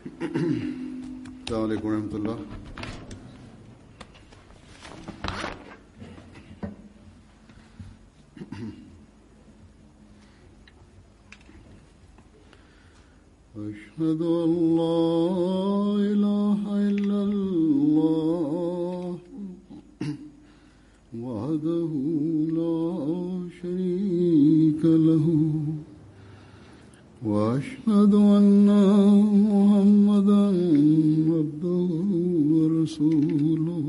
अस्सलाम वालेकुम रहमतुल्लाह। أشهد أن لا إله إلا الله وحده لا شريك له وأشهد أن محمدا عبده ورسوله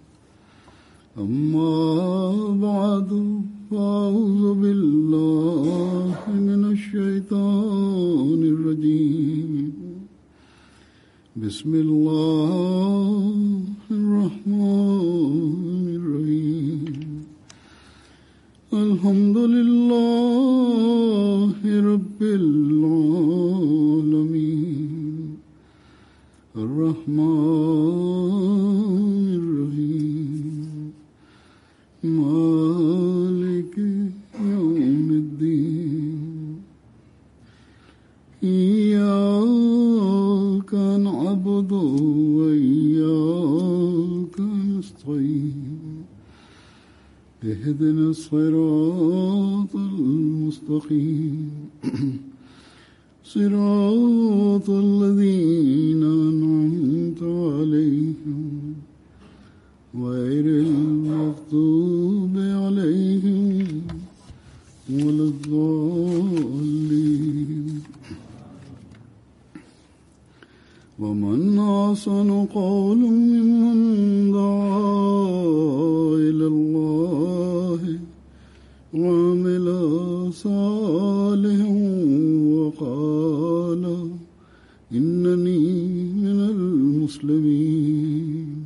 أما بعد فأعوذ بالله من الشيطان الرجيم بسم الله الرحمن الرحيم الحمد لله رب العالمين الرحمن الرحيم مالك يوم الدين إياك نعبد وإياك نستعين اهدنا الصراط المستقيم صراط الذين أنعمت عليهم غير المغضوب عليهم ولا الضالين ومن أحسن قولا ممن دعا إلى الله وعمل صالحا وقال إنني من المسلمين.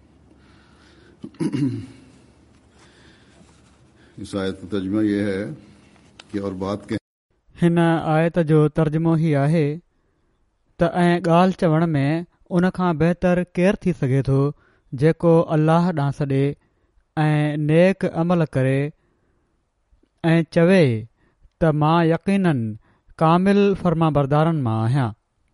इस आयत का तर्जुमा यह है कि और बात के हिन आयत जो तर्जुमो ही आहे त ऐं ॻाल्हि चवण में उन खां बहितर केरु थी सघे थो जेको अल्लाह ॾांहुं सॾे ऐं नेक अमल करे ऐं चवे त मां यक़ीनन कामिल फ़र्माबरदारनि मां आहियां।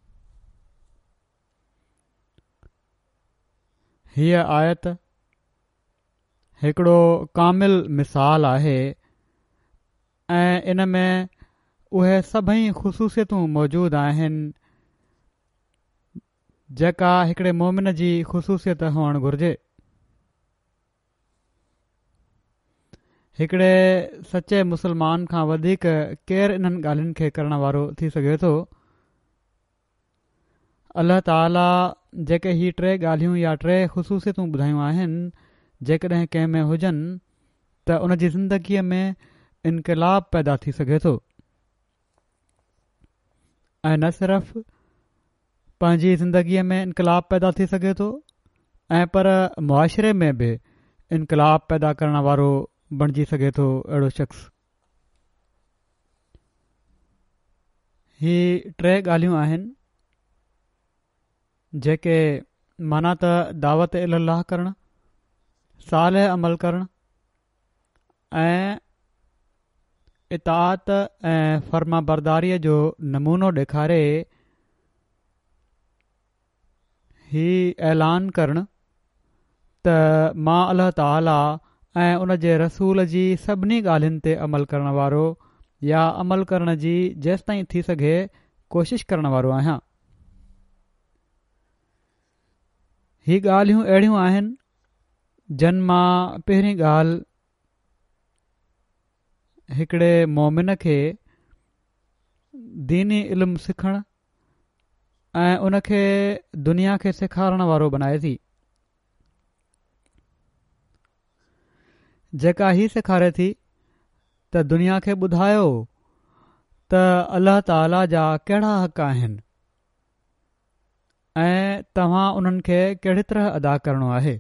हीअ आयत हिकिड़ो कामिल मिसाल आहे ऐं इन में उहे सभई ख़ुसूसियतूं मौजूदु आहिनि जेका हिकिड़े मोमिन जी ख़ुसूसियत हुअणु घुरिजे। हिकिड़े सचे मुस्लमान खां वधीक केरु इन्हनि ॻाल्हियुनि खे करण वारो थी सघे थो। अल्लाह ताला जेके ही टे ॻाल्हियूं या टे ख़ुसूसियतूं ॿुधायूं आहिनि जेकॾहिं कंहिं में हुजनि त उन जी ज़िंदगीअ में इनक़िलाब पैदा थी सघे थो ऐं न सिर्फ़ पंहिंजी ज़िंदगीअ में इनक़िलाब पैदा थी सघे थो ऐं पर मुआशिरे में बि इनक़िलाब पैदा करण वारो बणिजी सघे थो। अहिड़ो शख़्स ही टे ॻाल्हियूं आहिनि जेके माना त दावत इल्लाह करणु, सालिह अमल करणु ऐं इताअत ऐं फ़र्माबरदारीअ जो नमूनो ॾेखारे ही ऐलान करणु त मां अल्लाह ताला ऐं उन जे रसूल जी सभिनी ॻाल्हियुनि ते अमल करण वारो या अमल करण जी जेसिताईं थी सघे कोशिश करण वारो आहियां। ही ॻाल्हियूं अहिड़ियूं आहिनि जन मां पहिरीं ॻाल्हि हिकिड़े मोमिन खे दीनी इल्मु सिखणु ऐं उन खे दुनिया खे सेखारण वारो बनाए थी, जेका ही सेखारे थी त दुनिया खे ॿुधायो त अल्लाह ताला जा कहिड़ा हक़ आहिनि ऐं तव्हां उन्हनि खे कहिड़ी तरह अदा करणो आहे।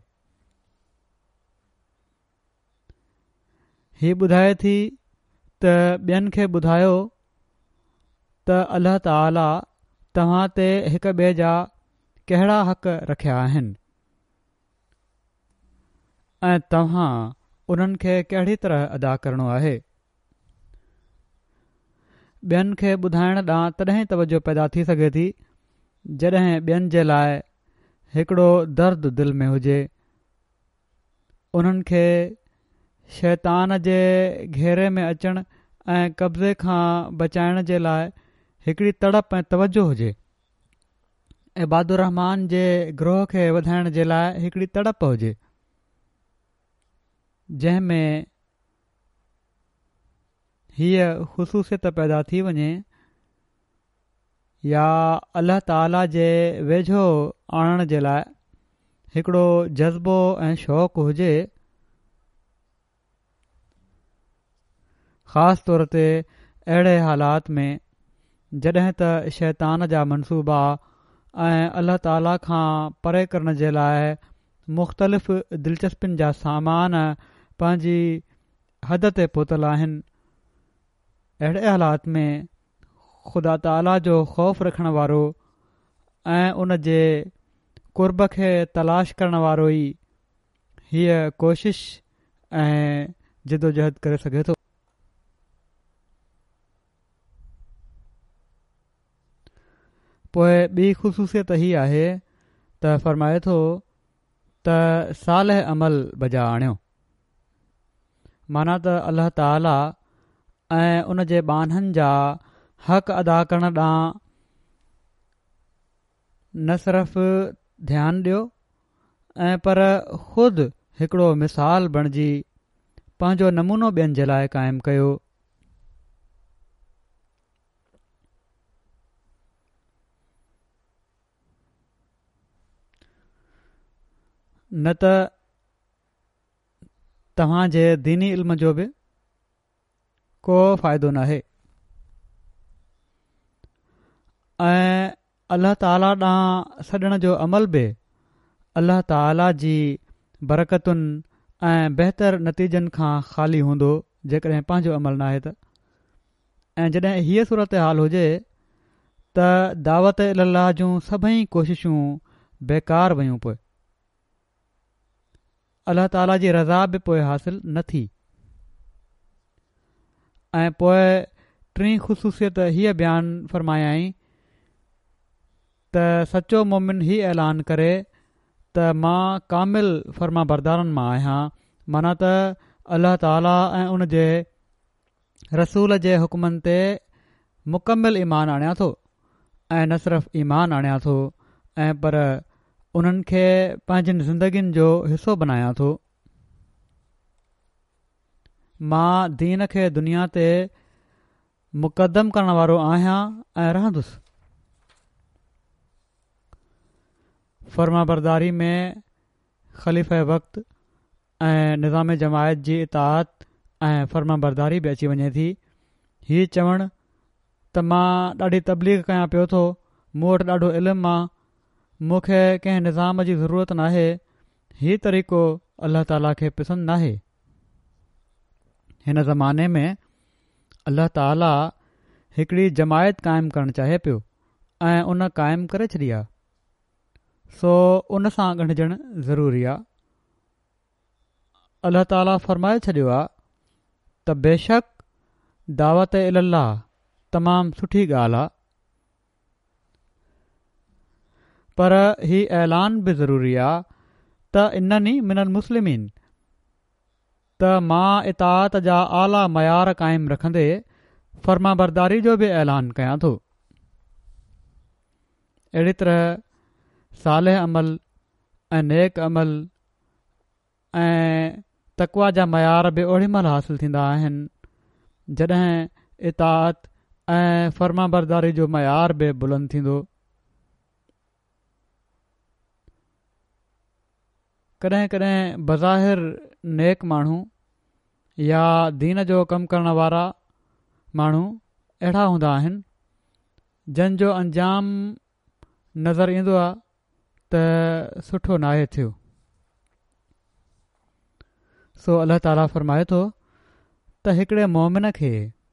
ही ॿुधाए थी त ॿियनि खे ॿुधायो त अल्लाह ताला तव्हां ते हिक ॿिए जा कहिड़ा हक़ रखिया आहिनि ऐं तव्हां उन्हनि खे कहिड़ी तरह अदा करणो आहे। ॿियनि खे ॿुधाइण ॾांहुं तॾहिं तवजो पैदा थी सघे थी जॾहिं ॿियनि जे लाइ हिकिड़ो दर्द दिलि में हुजे, उन्हनि खे शैतान जे घेरे में अचण ऐं कब्ज़े खां बचाइण जे लाइ हिकिड़ी तड़प ऐं तवजो हुजे, इबादुर रहमान जे ग्रोह खे वधाइण जे लाइ हिकिड़ी तड़प हुजे, जंहिं में हीअ ख़ुशूसियत पैदा थी वञे या अल्लाह ताला जे वेझो आणण जे लाइ हिकिड़ो जज़्बो ऐं शौक़ु हुजे, ख़ासि तौर ते अहिड़े हालात में जॾहिं त शैतान जा मनसूबा ऐं अल्लाह ताला खां परे करण जे लाइ मुख़्तलिफ़ दिलचस्पियुनि जा सामान पंहिंजी हद ते पहुतल आहिनि। अहिड़े हालात में ख़ुदा ताला जो ख़ौफ़ रखण वारो ऐं उन जे क़ुर्ब खे तलाश करण वारो ई हीअ कोशिश ऐं जिदोजहद करे सघे थो। पोइ ॿी ख़ुशूसियत ही आहे त फ़रमाए थो त सालिह अमल बजा आणियो, माना त अल्लाह ताला ऐं उन जे बानहनि जा हक़ अदा करण ॾांहुं न सिर्फ़ ध्यानु ॾियो ऐं पर ख़ुदि हिकिड़ो मिसाल बणिजी पंहिंजो नमूनो ॿियनि जे लाइ क़ाइमु कयो। न त तव्हां जे दीनी इल्म जो बि को फ़ाइदो नाहे ऐं अल्लाह ताला ॾांहुं सॾण जो अमल बि अल्लाह ताला जी बरकतुनि ऐं बहितर नतीजनि खां ख़ाली हूंदो जेकॾहिं पंहिंजो अमल नाहे त। ऐं जॾहिं हीअ सूरत हाल हुजे त दावत इल्लाह जूं सभई कोशिशूं बेकार वयूं, पोइ अल्लाह ताला जी रज़ा बि पोइ हासिल न थी। ऐं पोइ टीं ख़ुशूसियत हीअ बयानु फ़रमायाई त सचो मोमिन ही ऐलान करे त मां कामिल फ़र्मा बरदारनि मां आहियां, माना त अल्लाह ताला ऐं उन जे रसूल जे हुकमनि ते मुकमिल ईमान आणियां थो ऐं न सिर्फ़ ईमान आणियां थो ऐं पर उन्हनि खे पंहिंजनि ज़िंदगियुनि जो हिसो बनायां थो। मां दीन खे दुनिया ते मुक़दम करण वारो आहियां ऐं रहंदुसि। फ़र्मा बरदारी में ख़लीफ़े वक़्त ऐं निज़ाम जमायत जी इताअत ऐं फ़र्मा बरदारी बि अची वञे थी। हीअ चवणु त मां ॾाढी तबलीग कयां पियो थो, मूं वटि ॾाढो इल्मु आहे, मूंखे कंहिं निज़ाम जी ज़रूरत नाहे, हीउ तरीक़ो अल्लाह ताला खे पसंदि नाहे। हिन ज़माने में अल्लाह ताला हिकिड़ी जमायत क़ाइमु करणु चाहे पियो ऐं उन क़ाइमु करे छॾी आहे, सो उन सां ॻंढिजणु ज़रूरी आहे। अल्लाह ताला फ़रमाए छॾियो आहे त बेशक दावत इल्लाह तमामु सुठी ॻाल्हि आहे, पर ही ऐलान बि ज़रूरी आहे त इन्ननी मिनल मुस्लिमीन, त मां इताअत जा आला मयार क़ाइमु रखंदे फ़र्मा बरदारी जो बि ऐलान कयां थो। अहिड़ी तरह सालिह अमल ऐं नेक अमल ऐं तक़वा जा मयार बि ओड़ी महिल हासिल थींदा आहिनि जॾहिं इताअत ऐं फ़र्मा बरदारी जो मयार बि बुलंद थींदो। कॾहिं कॾहिं बज़ाहिर नेक माण्हू या दीन जो कमु करण वारा माण्हू अहिड़ा हूंदा आहिनि जंहिंजो अंजाम नज़र ईंदो आहे त सुठो नाहे थियो। सो अल्लाह ताला फ़रमाए थो त हिकिड़े मोमिन खे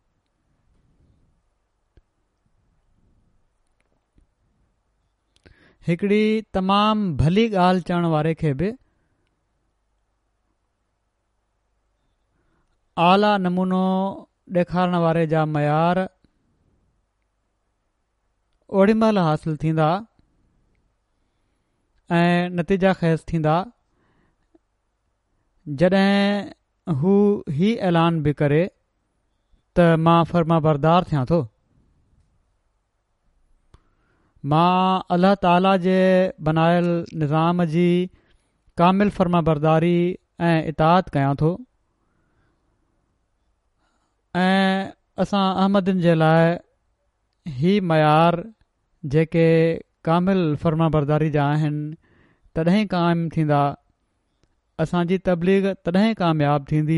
हिकिड़ी तमामु भली ॻाल्हि चवण वारे खे बि आला नमूनो ॾेखारण वारे जा मयार ओड़ी महिल हासिल थींदा ऐं नतीजा ख़ैज़ थींदा जॾहिं हू ही ऐलान बि करे त मां फ़र्माबरदार थियां थो। मां अल्लाह ताला जे बनायल निज़ाम जी कामिल फ़र्माबरदारी ऐं इताअत कयां थो ऐं असां अहमदन जे लाइ ही मयार जेके कामिल फ़र्माबरदारी जा आहिनि तॾहिं क़ाइमु थींदा, असांजी तबलीग तॾहिं कामयाबु थींदी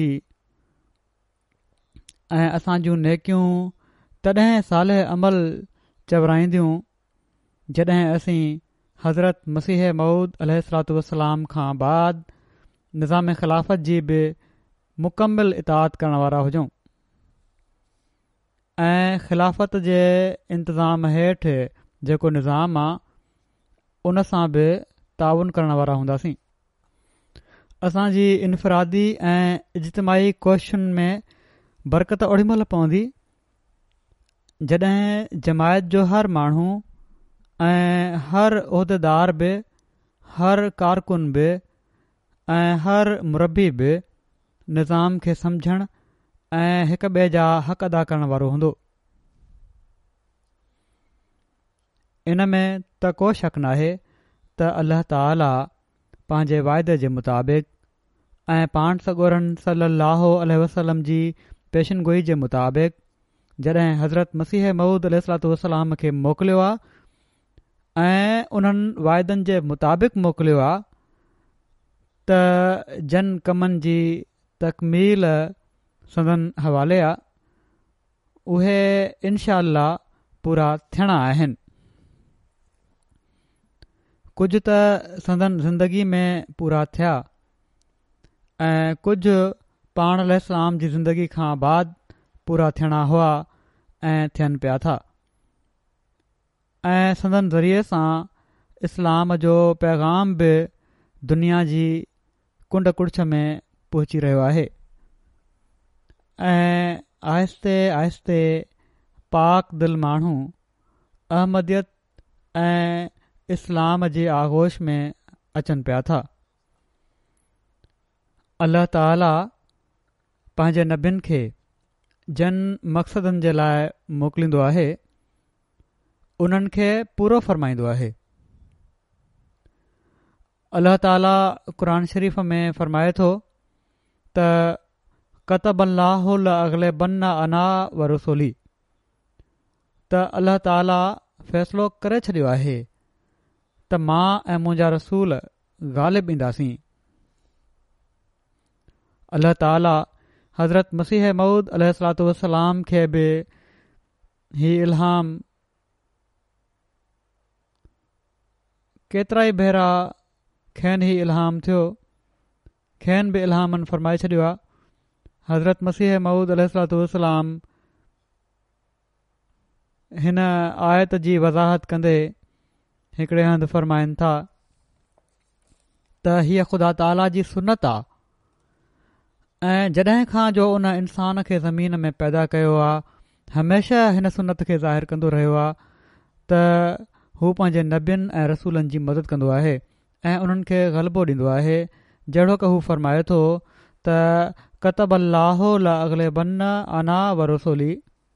ऐं असां जूं नेकियूं तॾहिं सालिह अमल चवराईंदियूं जॾहिं असीं हज़रत मसीह मऊद अलैहिस्सलातु वस्सलाम खां बाद निज़ाम ख़िलाफ़त जी बि मुकमिल इताअत करण वारा हुजूं ऐं ख़िलाफ़त जे इंतिज़ाम हेठि जेको निज़ाम आहे उन सां बि ताउन करण वारा हूंदासीं। असांजी इनफ़रादी ऐं इज्तिमाही कोशिशुनि में बरकत ओॾीमहिल पवंदी जॾहिं जमायत जो हर माण्हू ऐं हर उहिदेदार बि, हर कारकुन बि ऐं हर मुरबी बि निज़ाम खे समुझण ऐं हिक ॿिए जा हक़ अदा करण वारो हूंदो। इन में त को शक नाहे त अल्लाह ताला पंहिंजे वाइदे जे मुताबिक़ ऐं पाण सॻोरन सल्लल्लाहु अलैहि वसल्लम जी पेशिनगोई जे मुताबिक़ जॾहिं हज़रत मसीह मऊद अलैहिस्सलातु वस्सलाम खे मोकिलियो आहे ऐं उन्हनि वाइदनि जे मुताबिक़ मोकिलियो आहे त जन कमनि जी तकमील संदन हवाले आहे, उहे इनशा अल्लाह पूरा थियणा आहिनि। कुझु त संदन ज़िंदगी में पूरा थिया ऐं कुझु पाण अलैहिस्सलाम जी ज़िंदगी खां बाद पूरा थियणा हुआ ऐं थियनि पिया था ऐं संदन ज़रिए सां इस्लाम जो पैगाम बि दुनिया जी कुंड कुड़छ में पहुची रहियो आहे ऐं आहिस्ते आहिस्ते पाक दिल माण्हू अहमदियत ऐं इस्लाम जी आगोश में अचनि पिया था। अल्लाह ताला पंहिंजे नबियुनि खे जन मक़सदनि जे लाइ मोकिलींदो आहे, उन्हनि खे पूरो फरमाईंदो आहे। अल्लाह ताला क़ुरान शरीफ़ में फरमाए थो त कतब अल्लाहु लअग़लिबन्ना अना व रुसूली, त अल्लाह ताला फ़ैसिलो करे छॾियो आहे त मां ऐं मुंहिंजा रसूल ग़ालिब ईंदासीं। अल्लाह ताला हज़रत मसीह मऊद अलैहिस्सलातु वस्सलाम खे बि ही इल्हाम केतिरा ई भेरा खेनि ही इल्हाम थियो, खेनि बि इल्हामनि फरमाए छॾियो आहे। हज़रत मसीह मऊद अलैहिस्सलातु वस्सलाम हिन आयत जी वज़ाहत कंदे हिकिड़े हंधि फरमाइनि था त हीअ ख़ुदा ताला जी सुनत आहे ऐं जॾहिं खां जो उन इंसान खे ज़मीन में पैदा कयो आहे हमेशह हिन सुनत खे ज़ाहिर कंदो रहियो आहे त हू पंहिंजे नबियुनि ऐं रसूलनि जी मदद कंदो आहे ऐं उन्हनि खे ग़लबो ॾींदो आहे, जहिड़ो की हू फरमाए थो त कतब अल्लाहु लअग़लिबन्ना अना व रुसूली,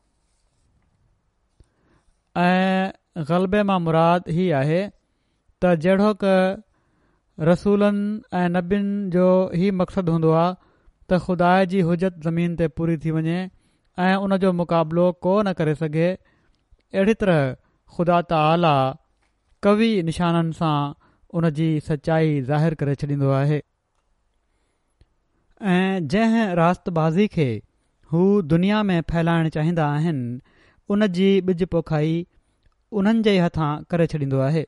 ऐं ग़लबे मां मुराद ही आहे त जहिड़ो क रसूलनि ऐं नबियुनि जो ही मक़सदु हूंदो आहे त ख़ुदा जी हुजत ज़मीन ते पूरी थी वञे ऐं उन जो मुक़ाबिलो को न करे सघे, अहिड़ी तरह ख़ुदा ताला कवी निशाननि सां उन जी सचाई ज़ाहिर करे छॾींदो आहे ऐं जंहिं रास्तबाज़ी खे हू दुनिया में फैलाइण चाहींदा आहिनि उन जी ॿिज पोखाई उन्हनि जे हथां करे छॾींदो आहे।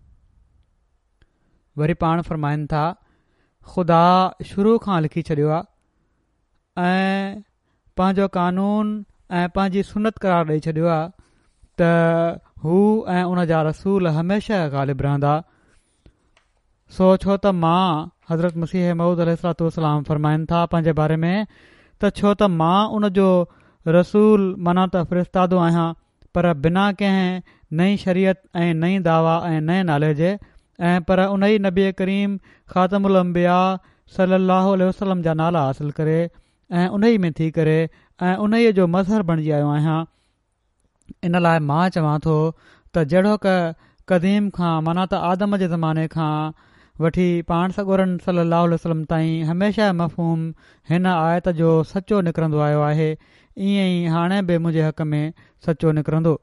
वरी पाण फरमाइनि था ख़ुदा शुरू खां लिखी छॾियो आहे ऐं पंहिंजो कानून ऐं पंहिंजी सुनत करार ॾेई छॾियो आहे त हू ऐं उन जा रसूल हमेशह ग़ालिब रहंदा। सो छो त मां हज़रत मसीह मऊद अलैहिस्सलातु वस्सलाम फरमाइनि था पंहिंजे बारे में त छो त मां उन जो रसूल माना त फ़रिश्तादो आहियां, पर बिना कंहिं नई शरीयत ऐं नई दावा ऐं नए नाले जे ऐं पर उन ई नबी करीम ख़ातमुल अंबिया सलाहु वसलम जा नाला हासिल करे ऐं उन ई में थी करे ऐं उन ई जो मज़हर बणिजी आयो आहियां। इन लाइ मां चवां थो त जहिड़ो क़दीम खां माना त आदम जे ज़माने खां वठी पाण सॻोरनि सलाहु वसलम ताईं हमेशह मफ़हूम हिन आयत जो सचो निकिरंदो आयो आहे, ईअं ई हाणे बि मुंहिंजे हक़ में सचो निकिरंदो।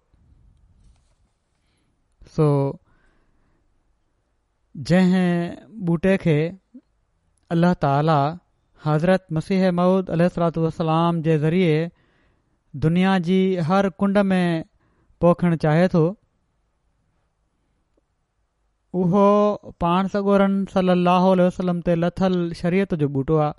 सो जंहिं बूटे खे अल्लाह ताला हज़रत मसीह मऊद अलैहिस्सलातु वस्सलाम जे ज़रिए दुनिया जी हर कुंड में पोखणु चाहे थो, उहो पाण सॻोरनि सलाहु वसलम ते लथल शरीयत जो बूटो आहे,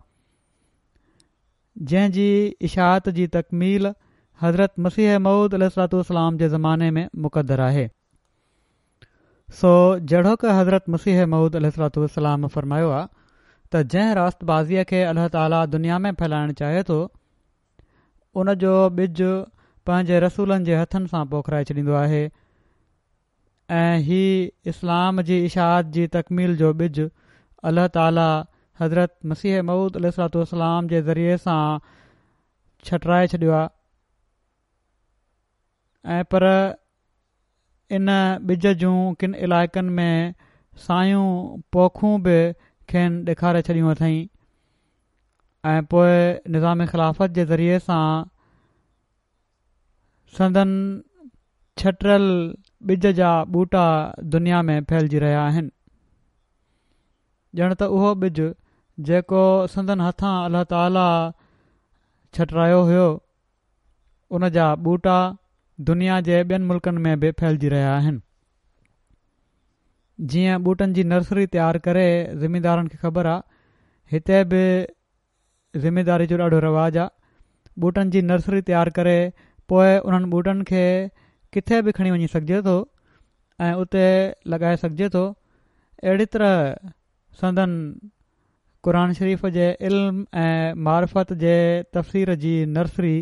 जंहिं जी इशाअत जी तकमील हज़रत मसीह मऊद अलैहिस्सलातु वस्सलाम जे ज़माने में मुक़दर आहे। सो जहिड़ो कि हज़रत मसीह मऊद अलैहिस्सलातु वस्सलाम फ़रमायो आहे त जंहिं रास्तबाज़ीअ खे अल्लाह ताला दुनिया में फैलाइणु चाहे थो, उन जो ॿिज पंहिंजे रसूलनि जे हथनि सां पोखराए छॾींदो आहे ऐं ही इस्लाम जी इशाअत जी तकमील जो ॿिज अल्लाह ताला हज़रत मसीह मऊद अलैहिस्सलातु वस्सलाम जे ज़रिए सां छटराए छॾियो आहे। ऐं पर इन ॿिज जूं किन इलाइक़नि में सायूं पोखूं बि खेनि ॾेखारे छॾियूं अथई ऐं पोइ निज़ाम ख़िलाफ़त जे ज़रिए सां संदन छटियल ॿिज जा ॿूटा दुनिया में फैलिजी रहिया आहिनि। ॼण त उहो ॿिज जेको संदन हथां अल्लाह ताला छटरायो हुयो, उन जा ॿूटा दुनिया जे ॿियनि मुल्कनि में बि फैलिजी रहिया आहिनि। जीअं ॿूटनि जी नर्सरी तयारु करे ज़मींदारनि खे ख़बर आहे, हिते बि ज़िमेदारी जो ॾाढो रवाजु आहे। ॿूटनि जी नर्सरी तयारु करे पोइ उन्हनि ॿूटनि खे किथे बि खणी वञी सघिजे थो ऐं उते लॻाए सघिजे थो। अहिड़ी तरह संदन क़ुर शरीफ़ जे इल्म ऐं मारिफत जे तफ़सीर जी नर्सरी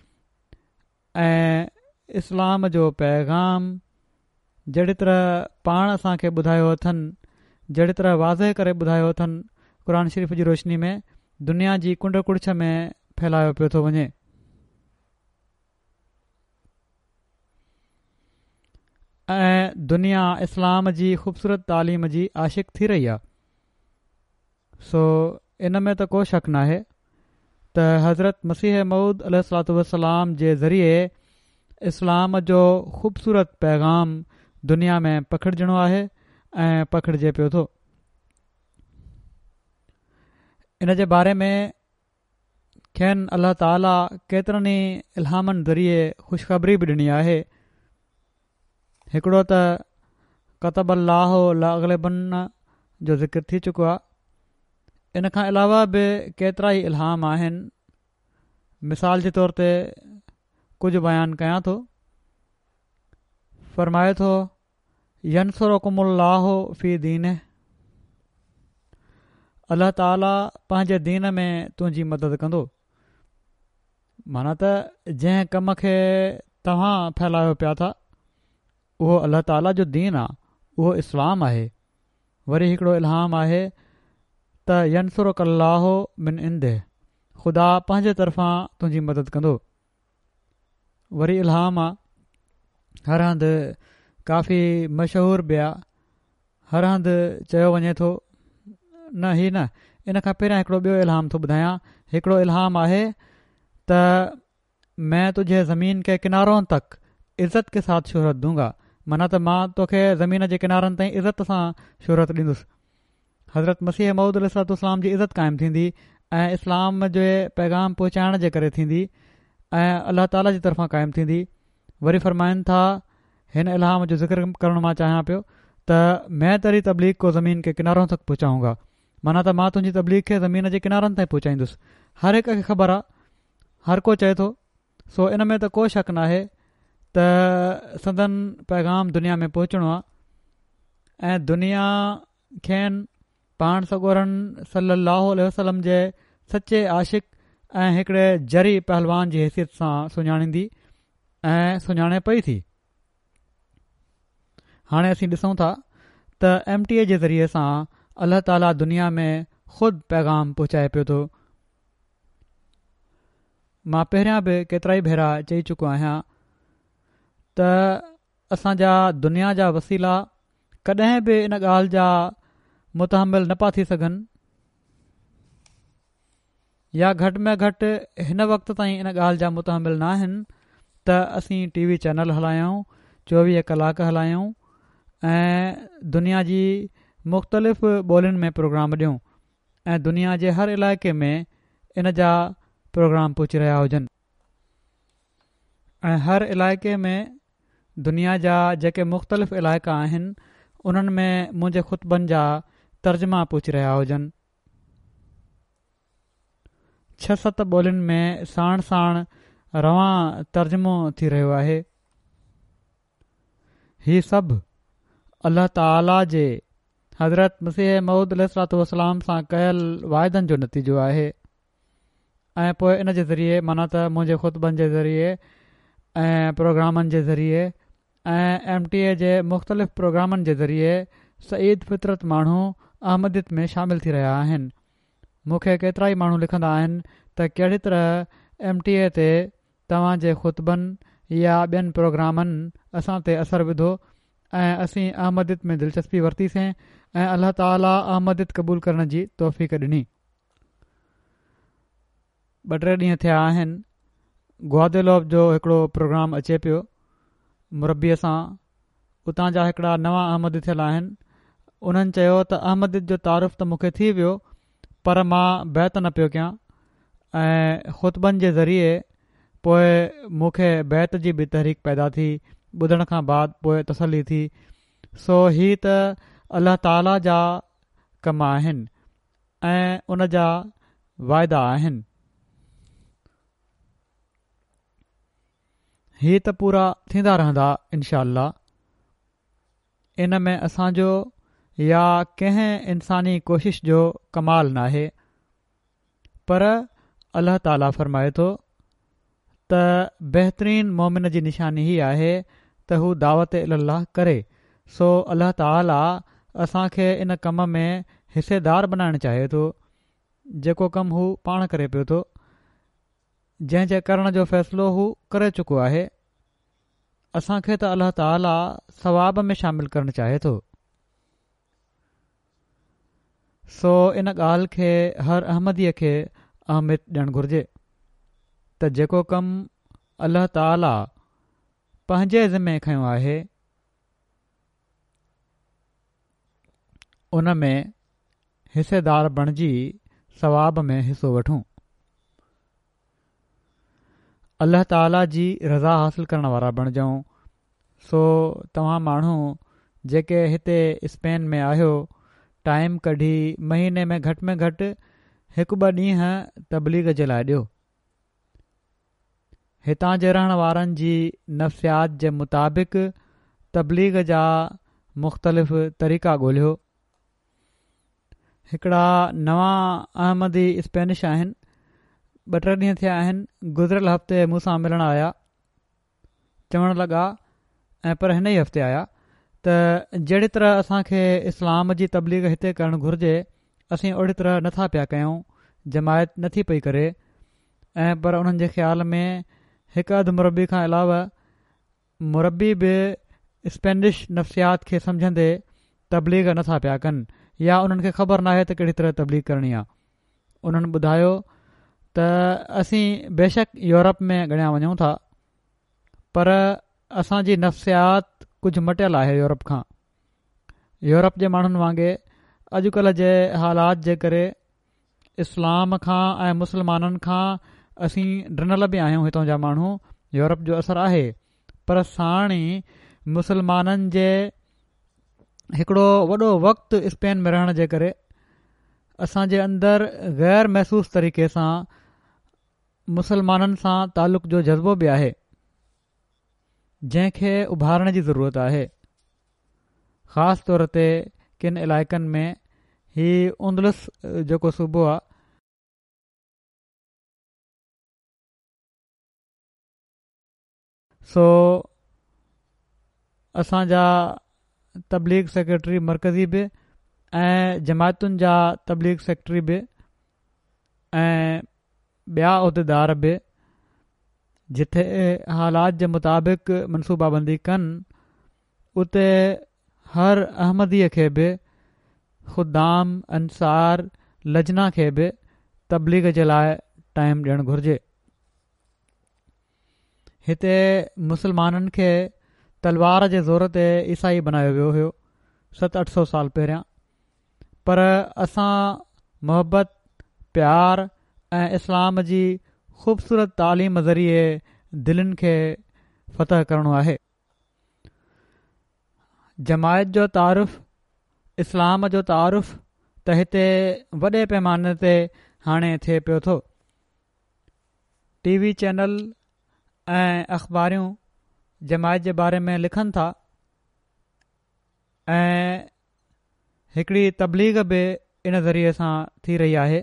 ऐं इस्लाम जो पैगाम जहिड़ी तरह पाण असांखे ॿुधायो अथनि, जहिड़ी तरह वाज़े करे ॿुधायो अथनि, क़ुर शरीफ़ जी रोशनी में दुनिया जी कुंड कुड़छ में फैलायो पियो थो वञे। ऐं दुनिया इस्लाम जी ख़ूबसूरत तालीम जी आशिक़ थी रही आहे। सो इन में त को शक नाहे त हज़रत मसीह मऊद अलैहिस्सलातु वस्सलाम जे ज़रिए इस्लाम जो ख़ूबसूरत पैगाम दुनिया में पखिड़िजणो आहे ऐं पखिड़िजे पियो थो। इन जे बारे में खेनि अल्लाह ताला केतिरनि ई इल्हामनि ज़रिए ख़ुशख़बरी बि ॾिनी आहे। हिकिड़ो त कतब अल्लाहु लाग़लिबन्न जो ज़िक्र थी चुको आहे। इन खां अलावा बि केतिरा ई इल्हाम आहिनि। मिसाल जे तौर ते कुझु बयानु कयां थो। फ़रमाए थो यंसुरकुमुल्लाहु फ़ी दीनिह, अल्लाह ताला पंहिंजे दीन में तुंहिंजी मदद कंदो। माना त जंहिं कम खे तव्हां फैलायो पिया था उहो अल्लाह ताला जो दीन आहे, उहो इस्लाम आहे। वरी हिकिड़ो इल्हाम आहे त यंसुरकल्लाहु मिन इंदिह, ख़ुदा पंहिंजे तरफ़ां तुंहिंजी मदद कंदो। वरी इल्हाम आहे हर हंधि काफ़ी मशहूरु बि आहे, हर हंधि चयो वञे थो। न ही न, इन खां पहिरियां हिकिड़ो ॿियो इल्हाम थो ॿुधायां। हिकिड़ो इल्हाम आहे त मैं तुझे ज़मीन के किनारों तक इज़त के साथ शोहरत दूंगा, माना त मां तोखे ज़मीन जे किनारनि ताईं इज़त सां शोहरत ॾींदुसि। हज़रत मसीह मऊद अलैहिस्सलाम जी इज़त क़ाइमु थींदी ऐं इस्लाम जे पैगाम पहुचाइण जे करे थींदी ऐं अल्लाह ताला जी तरफ़ां क़ाइमु थींदी। वरी फ़रमाइनि था, हिन इल्हाम जो ज़िक्र करणु मां चाहियां पियो त मैं तेरी तबलीग को ज़मीन के किनारों तक पहुचाऊंगा, माना त मां तुंहिंजी तबलीग खे ज़मीन जे किनारनि ताईं पहुचाईंदुसि। हर हिक खे ख़बर आहे, हर को चए थो। सो इन में त को शक नाहे त संदन पैगाम दुनिया में पहुचणो आहे ऐं दुनिया खेनि पाण सॻोरनि सलाहु वसलम जे सचे आशिक़ ऐं हिकिड़े जरी पहलवान जी हैसियत सां सुञाणींदी ऐं सुञाणे पई थी। हाणे असीं ॾिसूं था त MTA जे ज़रिए सां अल्लाह ताला दुनिया में ख़ुदि पैगाम पहुचाए पियो थो। मां पहिरियां बि केतिरा ई भेरा चई चुको आहियां त असांजा दुनिया जा वसीला कॾहिं बि इन ॻाल्हि जा मुतहमिल न पा थी सघनि, या घटि में घटि हिन वक़्त ताईं इन ॻाल्हि जा मुतहमिल न आहिनि त असीं TV चैनल हलायूं, 24 कलाक हलायूं ऐं दुनिया जी मुख़्तलिफ़ ॿोलियुनि में प्रोग्राम ॾियूं ऐं दुनिया जे हर इलाइक़े में इन जा प्रोग्राम पहुची रहिया हुजनि ऐं हर इलाइक़े में दुनिया जा जेके मुख़्तलिफ़ इलाइक़ा आहिनि उन्हनि में मुंहिंजे ख़ुतबनि जा तर्जुमा पहुची रहिया हुजनि। 6-7 ॿोलियुनि में साण साण रवां तर्जुमो थी रहियो आहे। ही सभु अल्लाह ताला जे हज़रत मसीह मऊद अलैहिस्सलाम सां कयल वाइदनि जो नतीजो आहे ऐं पोइ इन जे ज़रिए माना त मुंहिंजे ख़ुतबनि जे ज़रिए ऐं प्रोग्रामनि जे ज़रिए ऐं MTA जे मुख़्तलिफ़ प्रोग्रामनि जे ज़रिए सईद फितरत माण्हू अहमदियत में शामिल थी रहिया आहिनि। मूंखे केतिरा ई माण्हू लिखंदा आहिनि त कहिड़ी तरह MTA ते तव्हां जे ख़ुतबनि या ॿियनि प्रोग्रामनि असां ते असरु विधो ऐं असीं अहमदियत में दिलचस्पी वरितीसीं ऐं अल्लाह ताला अहमदियत क़बूल करण जी तौफ़ीक़ ॾिनी। 2-3 ॾींहं थिया आहिनि ग्वादेलोप जो हिकिड़ो प्रोग्राम अचे पियो मुरबीअ सां। उतां जा हिकिड़ा नवां अहमदी थियल आहिनि। उन्हनि चयो त अहमदियत जो तारुफ़ त मूंखे थी वियो, पर मां बैत न पियो कयां ऐं ख़ुतबनि जे ज़रिए पोइ मूंखे बैत जी बि तहरीक पैदा थी। ॿुधण खां बाद पोइ तसली थी। सो ही त अल्लाह ताला जा कम आहिनि ऐं उन जा वाइदा आहिनि। ही त पूरा थींदा रहंदा इनशा अल्लाह। इन में असांजो या कंहिं इंसानी कोशिश जो कमाल नाहे, पर अल्लाह ताला फ़रमाए थो त बहितरीन मोमिन जी निशानी ही आहे त हू दावत इल्लाह करे। सो अल्लाह ताला असांखे इन कम में हिसेदार बनाइणु चाहे थो, जेको कमु हू पाण करे पियो थो, जंहिं जे करण जो फ़ैसिलो हू करे चुको आहे। असांखे त अल्लाह ताला सवाब में शामिल करणु चाहे थो। सो इन ॻाल्हि खे हर अहमदीअ खे अहमियत ॾियणु घुर्जे त जेको कमु अल्लाह ताला पंहिंजे ज़िमे खंयो आहे उन में हिसेदार बणिजी सवाब में हिसो वठूं। अल्लाह ताला जी रज़ा हासिल करण वारा बणिजऊं। सो तव्हां माण्हू जेके हिते स्पेन में आहियो, टाइम कढी महीने में घटि 1-2 ॾींहं तबलीग जे लाइ ॾियो। हितां जे रहण वारनि जी नफ़सियात जे मुताबिक़ तबलीग जा मुख़्तलिफ़ तरीक़ा ॻोल्हियो। हिकिड़ा नवां अहमदी स्पेनिश आहिनि, 2-3 ॾींहं थिया आहिनि। गुज़िरियल हफ़्ते मूं सां मिलण आया, चवण लॻा ऐं पर हिन ई हफ़्ते आया त जहिड़ी तरह असांखे इस्लाम जी तबलीग हिते करणु घुर्जे, असीं ओड़ी तरह नथा पिया कयूं, जमायत नथी पई करे। ऐं पर उन्हनि जे ख़्याल में हिकु अधु मुरबी खां अलावा मुरबी बि स्पेनिश नफ़सियात खे सम्झंदे तबलीग नथा पिया कनि, या उन्हनि खे ख़बर नाहे त कहिड़ी तरह तबलीग करणी आहे। उन्हनि ॿुधायो त असीं बेशक यूरोप में ॻणिया वञूं था, पर असांजी नफ़सियात कुझु मटियल आहे यूरोप खां। यूरोप जे माण्हुनि वांगुरु अॼुकल्ह जे हालात जे करे इस्लाम खां ऐं मुस्लमाननि खां असीं ॾिनल बि आहियूं। हितां जा माण्हू यूरोप जो असरु आहे, पर साण ई मुस्लमाननि जे हिकिड़ो वॾो वक़्तु स्पेन में रहण जे करे असांजे अंदरि ग़ैर महसूस तरीक़े सां मुसलमाननि सां तालुक़ जो जज़्बो बि आहे, जंहिंखे उभारण जी ज़रूरत आहे। ख़ासि तौर ते किन इलाइक़नि में ही उंदलस जेको सूबो आहे, सो असांजा तबलीग सेक्रेटरी मरकज़ी बि ऐं जमायतुनि जा तबलीग सेक्रेटरी बि ऐं ॿिया उहिदेदार बि जिथे हालात जे मुताबिक़ मनसूबाबंदी कनि उते हर अहमदीअ खे बि ख़ुदाम अंसार लजना खे बि तबलीग जे लाइ टाइम ॾियणु घुर्जे। हिते मुसलमाननि खे तलवार जे ज़ोर ते ईसाई बनायो वियो हुयो 700-800 साल पहिरियां, पर असां मोहबत प्यार ऐं इस्लाम जी ख़ूबसूरत तालीम ज़रिए दिलनि खे फ़तह करणो आहे। जमायत जो तारुफ़ इस्लाम जो तारुफ़ त हिते वॾे पैमाने ते हाणे थिए पियो थो। टीवी चैनल ऐं अख़बारियूं जमायत जे बारे में लिखनि था ऐं हिकिड़ी तबलीग बि इन ज़रिए सां थी रही आहे।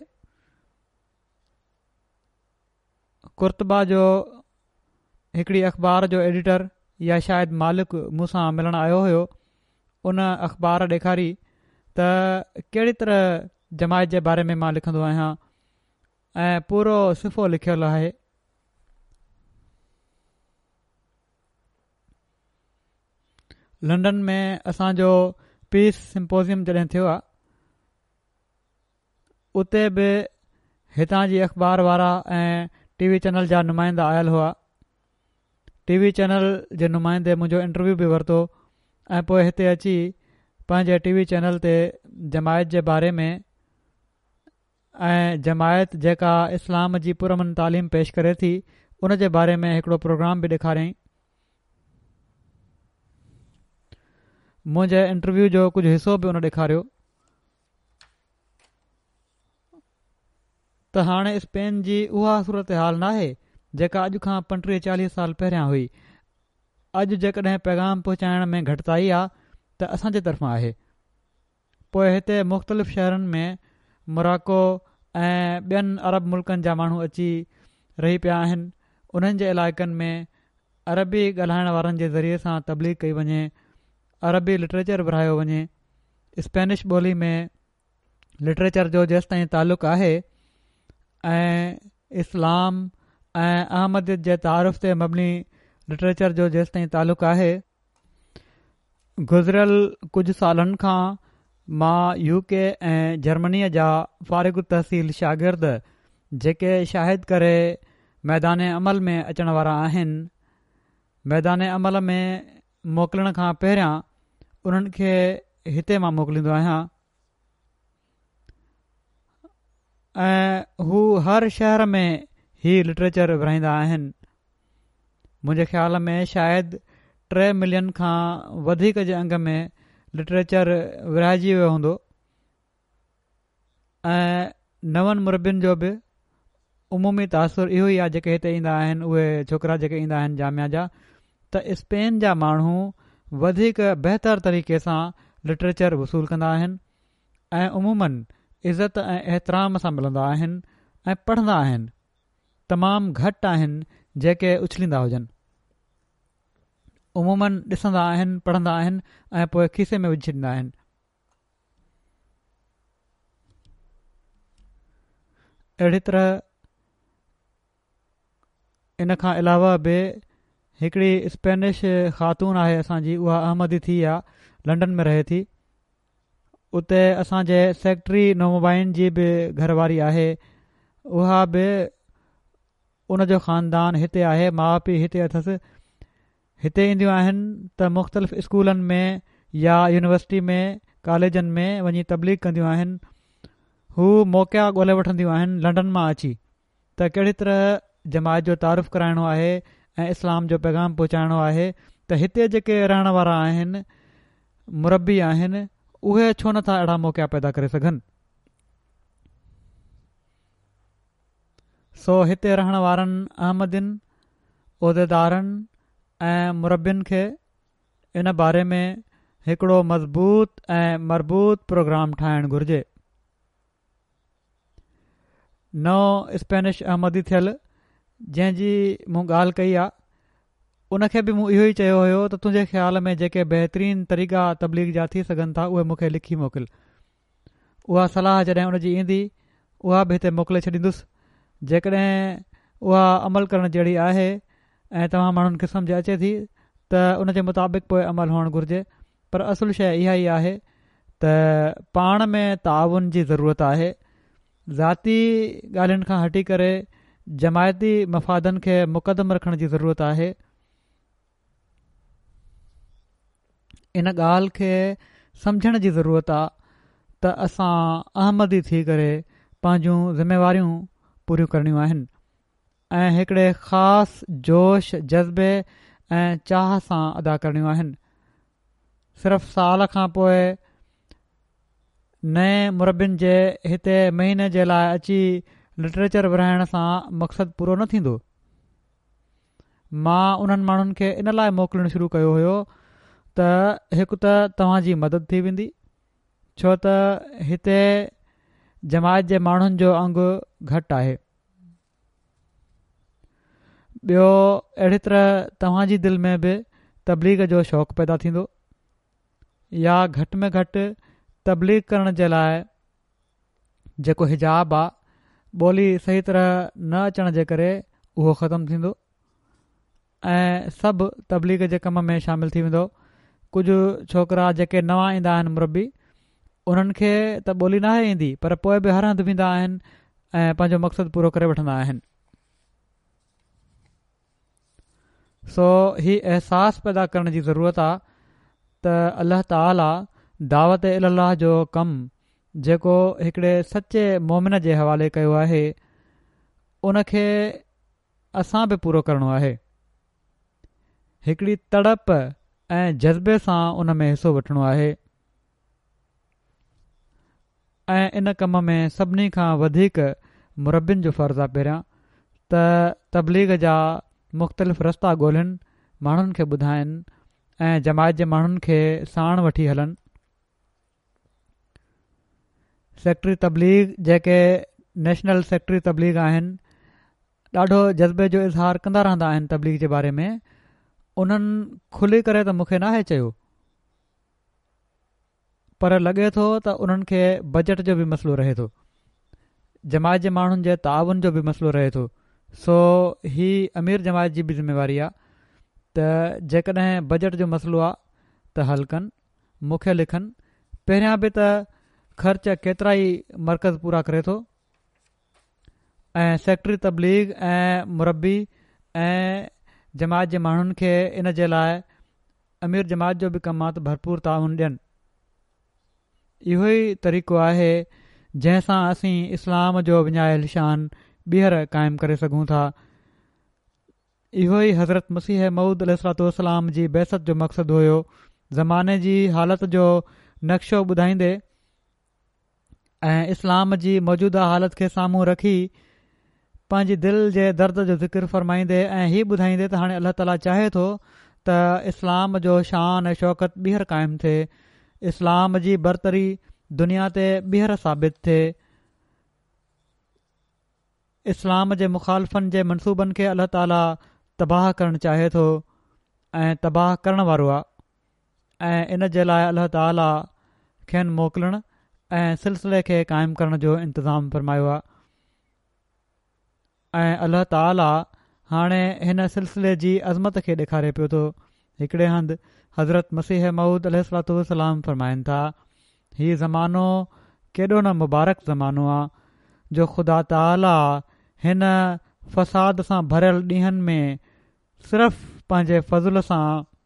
कुर्तबा जो हिकिड़ी अख़बार जो एडिटर या शायदि मालिक मूंसां मिलणु आयो हुयो। उन अख़बार ॾेखारी त कहिड़ी तरह जमायत जे बारे में मां लिखंदो आहियां ऐं पूरो सिफ़ो लिखियलु आहे। लंडन में असांजो पीस सिम्पोज़ियम जॾहिं थियो आहे उते बि हितां जी अख़बार वारा ऐं टीवी चैनल जा नुमाइंदा आयल हुआ। टीवी चैनल जे नुमाइंदे मुंहिंजो इंटरव्यू बि वरितो ऐं पोइ हिते अची पंहिंजे टीवी चैनल ते जमायत जे बारे में ऐं जमायत जेका इस्लाम जी पुरमन तालीम पेश करे थी उन जे बारे में हिकिड़ो प्रोग्राम बि ॾेखारियईं। मुंहिंजे इंटरव्यू जो कुझु हिसो बि उन ॾेखारियो त हाणे स्पेन जी उहा सूरत हाल नाहे जेका अॼु खां 35-40 साल पहिरियां हुई। अॼु जेकॾहिं पैगाम पहुचाइण में घटिताई आहे त असांजे तरफ़ां आहे। पोइ हिते मुख़्तलिफ़ शहरनि में मोराको ऐं ॿियनि अरब मुल्कनि जा माण्हू अची रही पिया आहिनि। उन्हनि जे इलाइक़नि में अरबी ॻाल्हाइण वारनि जे ज़रिए सां तबलीग कई वञे, अरबी लिटरेचर विरहायो वञे। स्पेनिश ॿोली में लिटरेचर जो जेसि ताईं तालुक़ु आहे ऐं इस्लाम ऐं अहमदियत जे तारुफ़ ते मबनी लिटरेचर जो जेसि ताईं तालुक़ु आहे। गुज़िरियल कुझु सालनि खां मां UK ऐं जर्मनीअ जा फ़ारिग़ु तहसील शागिर्द जेके शाहिद करे मैदान अमल में अचण वारा आहिनि, मैदान अमल में मोकिलण खां पहिरियां उन्हनि खे हिते मां मोकिलींदो आहियां ऐं हू हर शहर में ही लिटरेचर विरहाईंदा आहिनि। मुंहिंजे ख़्याल में शायदि 3 मिलियन खां वधीक जे अंग में लिटरेचर विरहाइजी वियो हूंदो ऐं नवनि मुरबियुनि जो बि उमूमी तासुर इहो ई आहे जेके हिते ईंदा आहिनि, उहे छोकिरा जेके ईंदा आहिनि जामिया जा, त स्पेन जा माण्हू वधीक बहितर तरीक़े सां लिटरेचर वसूल कंदा आहिनि ऐं उमूमन इज़त ऐं एतिराम सां मिलंदा आहिनि ऐं पढ़ंदा आहिनि। तमामु घटि आहिनि जेके उछलींदा हुजनि। उमूमन ॾिसंदा आहिनि, पढ़ंदा आहिनि ऐं पोइ खीसे में विझी छॾींदा आहिनि। अहिड़ी तरह इन खां अलावा बि हिकिड़ी स्पेनिश ख़ातून आहे असांजी, उहा अहमदी थी आहे, लंडन में रहे थी। उते असांजे सेक्रेटरी नोमोबाइन जी बि घरवारी आहे। उहा बि उनजो ख़ानदान हिते आहे, माउ पीउ हिते अथसि। हिते ईंदियूं आहिनि त मुख़्तलिफ़ स्कूलनि में या यूनिवर्सिटी में कॉलेजनि में वञी तबलीग कंदियूं आहिनि। हू मौक़िया ॻोल्हे वठंदियूं आहिनि लंडन मां अची त कहिड़ी तरह जमायत जो तारुफ़ कराइणो आहे ऐं इस्लाम जो पैगाम पहुचाइणो आहे, त हिते जेके रहण वारा आहिनि, मुरबी आहिनि, उहे छो नथा अहिड़ा मौक़िया पैदा करे सघनि। सो हिते रहण वारनि अहमदियुनि, उहिदेदारनि ऐं मुरबियुनि खे इन बारे में हिकिड़ो मज़बूत ऐं मरबूत प्रोग्राम ठाहिणु घुर्जे। नओ स्पेनिश अहमदी थियल जंहिंजी मूं ॻाल्हि कई आहे, उनखे बि मूं इहो ई चयो हुयो त तुंहिंजे ख़्याल में जेके बहितरीन तरीक़ा तबलीग जा थी सघनि था उहे मूंखे लिखी मोकिल। उहा सलाह जॾहिं उन जी ईंदी उहा बि हिते मोकिले छॾींदुसि। जेकॾहिं उहा अमल करण जहिड़ी आहे ऐं तव्हां माण्हुनि खे सम्झ अचे थी त उन जे मुताबिक़ पोइ अमल हुअणु घुरिजे। पर असुलु शइ इहा ई आहे त पाण में ताउन जी ज़रूरत आहे। ज़ाती ॻाल्हियुनि खां हटी करे जमायती मफ़ादनि खे मुक़दम रखण जी ज़रूरत आहे। इन ॻाल्हि खे सम्झण जी ज़रूरत आहे त असां अहमदी थी करे पंहिंजूं ज़िमेवारियूं पूरियूं करणियूं आहिनि ऐं हिकिड़े ख़ासि जोश जज़्बे ऐं चाह सां अदा करणियूं आहिनि। सिर्फ़ साल खां पोइ नए मुरबियुनि जे हिते महीने जे लाइ अची लिटरेचर विराइण सां मक़सदु पूरो न थींदो। मां उन्हनि माण्हुनि खे इन लाइ मोकिलणु शुरू कयो हुयो त हिकु त तव्हांजी मदद थी वेंदी, छो त हिते जमायत जे माण्हुनि जो अंगु घटि आहे। ॿियो, अहिड़ी तरह तव्हांजी दिलि में बि तबलीग जो शौक़ु पैदा थींदो या घटि में घटि तबलीग करण जे लाइ जेको हिजाब आहे, ॿोली सही तरह न अचण जे करे उहो ख़तमु थींदो ऐं सभु तबलीग जे कम में शामिलु थी वेंदो। कुझु छोकिरा जेके नवां ईंदा आहिनि मुरबी, उन्हनि खे त ॿोली नाहे ईंदी पर पोइ बि हर हंधि वेंदा आहिनि ऐं पंहिंजो मक़सदु पूरो करे वठंदा आहिनि। सो ही अहसासु पैदा करण जी ज़रूरत आहे त अल्लाह ताला दावत इल्लाह जो कमु जेको हिकिड़े सचे मोमिन जे हवाले कयो आहे उनखे असां बि पूरो करणो आहे। हिकिड़ी तड़प ऐं जज़्बे सां उन में हिसो वठणो आहे ऐं इन कम में सभिनी खां वधीक मुरबियुनि जो फ़र्ज़ु आहे पहिरियां त तबलीग जा मुख़्तलिफ़ रस्ता ॻोल्हनि, माण्हुनि खे ॿुधाइनि ऐं जमायत जे माण्हुनि खे साण वठी हलनि। सेक्रेटरी तबलीग जेके नेशनल सेक्रेटरी तबलीग आहिनि ॾाढो जज़्बे जो इज़हार कंदा रहंदा आहिनि तबलीग जे बारे में। उन्हनि खुली करे त मूंखे नाहे चयो, पर लॻे थो त उन्हनि खे बजट जो बि मसइलो रहे थो, जमायत जे माण्हुनि जे ताउन जो बि मसइलो रहे थो। सो ही अमीर जमायत जी बि ज़िम्मेवारी आहे त जेकॾहिं बजट जो मसइलो आहे त हल कनि, मूंखे लिखनि। पहिरियां बि त ख़र्च केतिरा ई मर्कज़ पूरा करे थो ऐं सेक्रेटरी तबलीग ऐं मुरबी ऐं जमायत जे माण्हुनि खे इन जे लाइ अमीर जमायत जो बि कमु आहे त भरपूर ताउन ॾियनि। इहो ई तरीक़ो आहे जंहिंसां असीं इस्लाम जो विञायल शान ॿीहर क़ाइमु करे सघूं था। इहो ई हज़रत मसीह मऊद अलैहिस्सलाम जी बैसत जो मक़सदु हुयो। ज़माने जी हालत जो नक्शो ॿुधाईंदे ऐं इस्लाम जी मौजूदा हालत खे साम्हूं रखी पंहिंजी दिलि जे दर्द जो ज़िक्र फ़रमाईंदे ऐं हीउ ॿुधाईंदे त हाणे अल्लाह ताला चाहे थो त इस्लाम जो शान ऐं शौक़त ॿीहर क़ाइमु थिए, इस्लाम जी बरतरी दुनिया ते ॿीहर साबित थिए। इस्लाम जे मुखालफ़नि जे मनसूबनि खे अल्लाह ताला तबाह करणु चाहे थो ऐं तबाह करण वारो आहे ऐं इन जे लाइ अल्लाह ताला खेनि मोकिलणु ऐं सिलसिले खे क़ाइमु करण जो इंतज़ाम फ़रमायो आहे ऐं अल्लाह ताला हाणे हिन सिलसिले जी अज़मत खे ॾेखारे पियो थो। हिकिड़े हंधि हज़रत मसीह मऊद अलैहिस्सलाम फ़रमाइनि था, हीउ ज़मानो केॾो न मुबारक ज़मानो आहे जो ख़ुदा ताला हिन फ़साद सां भरियल ॾींहंनि में सिर्फ़ पंहिंजे फ़ज़ुल सां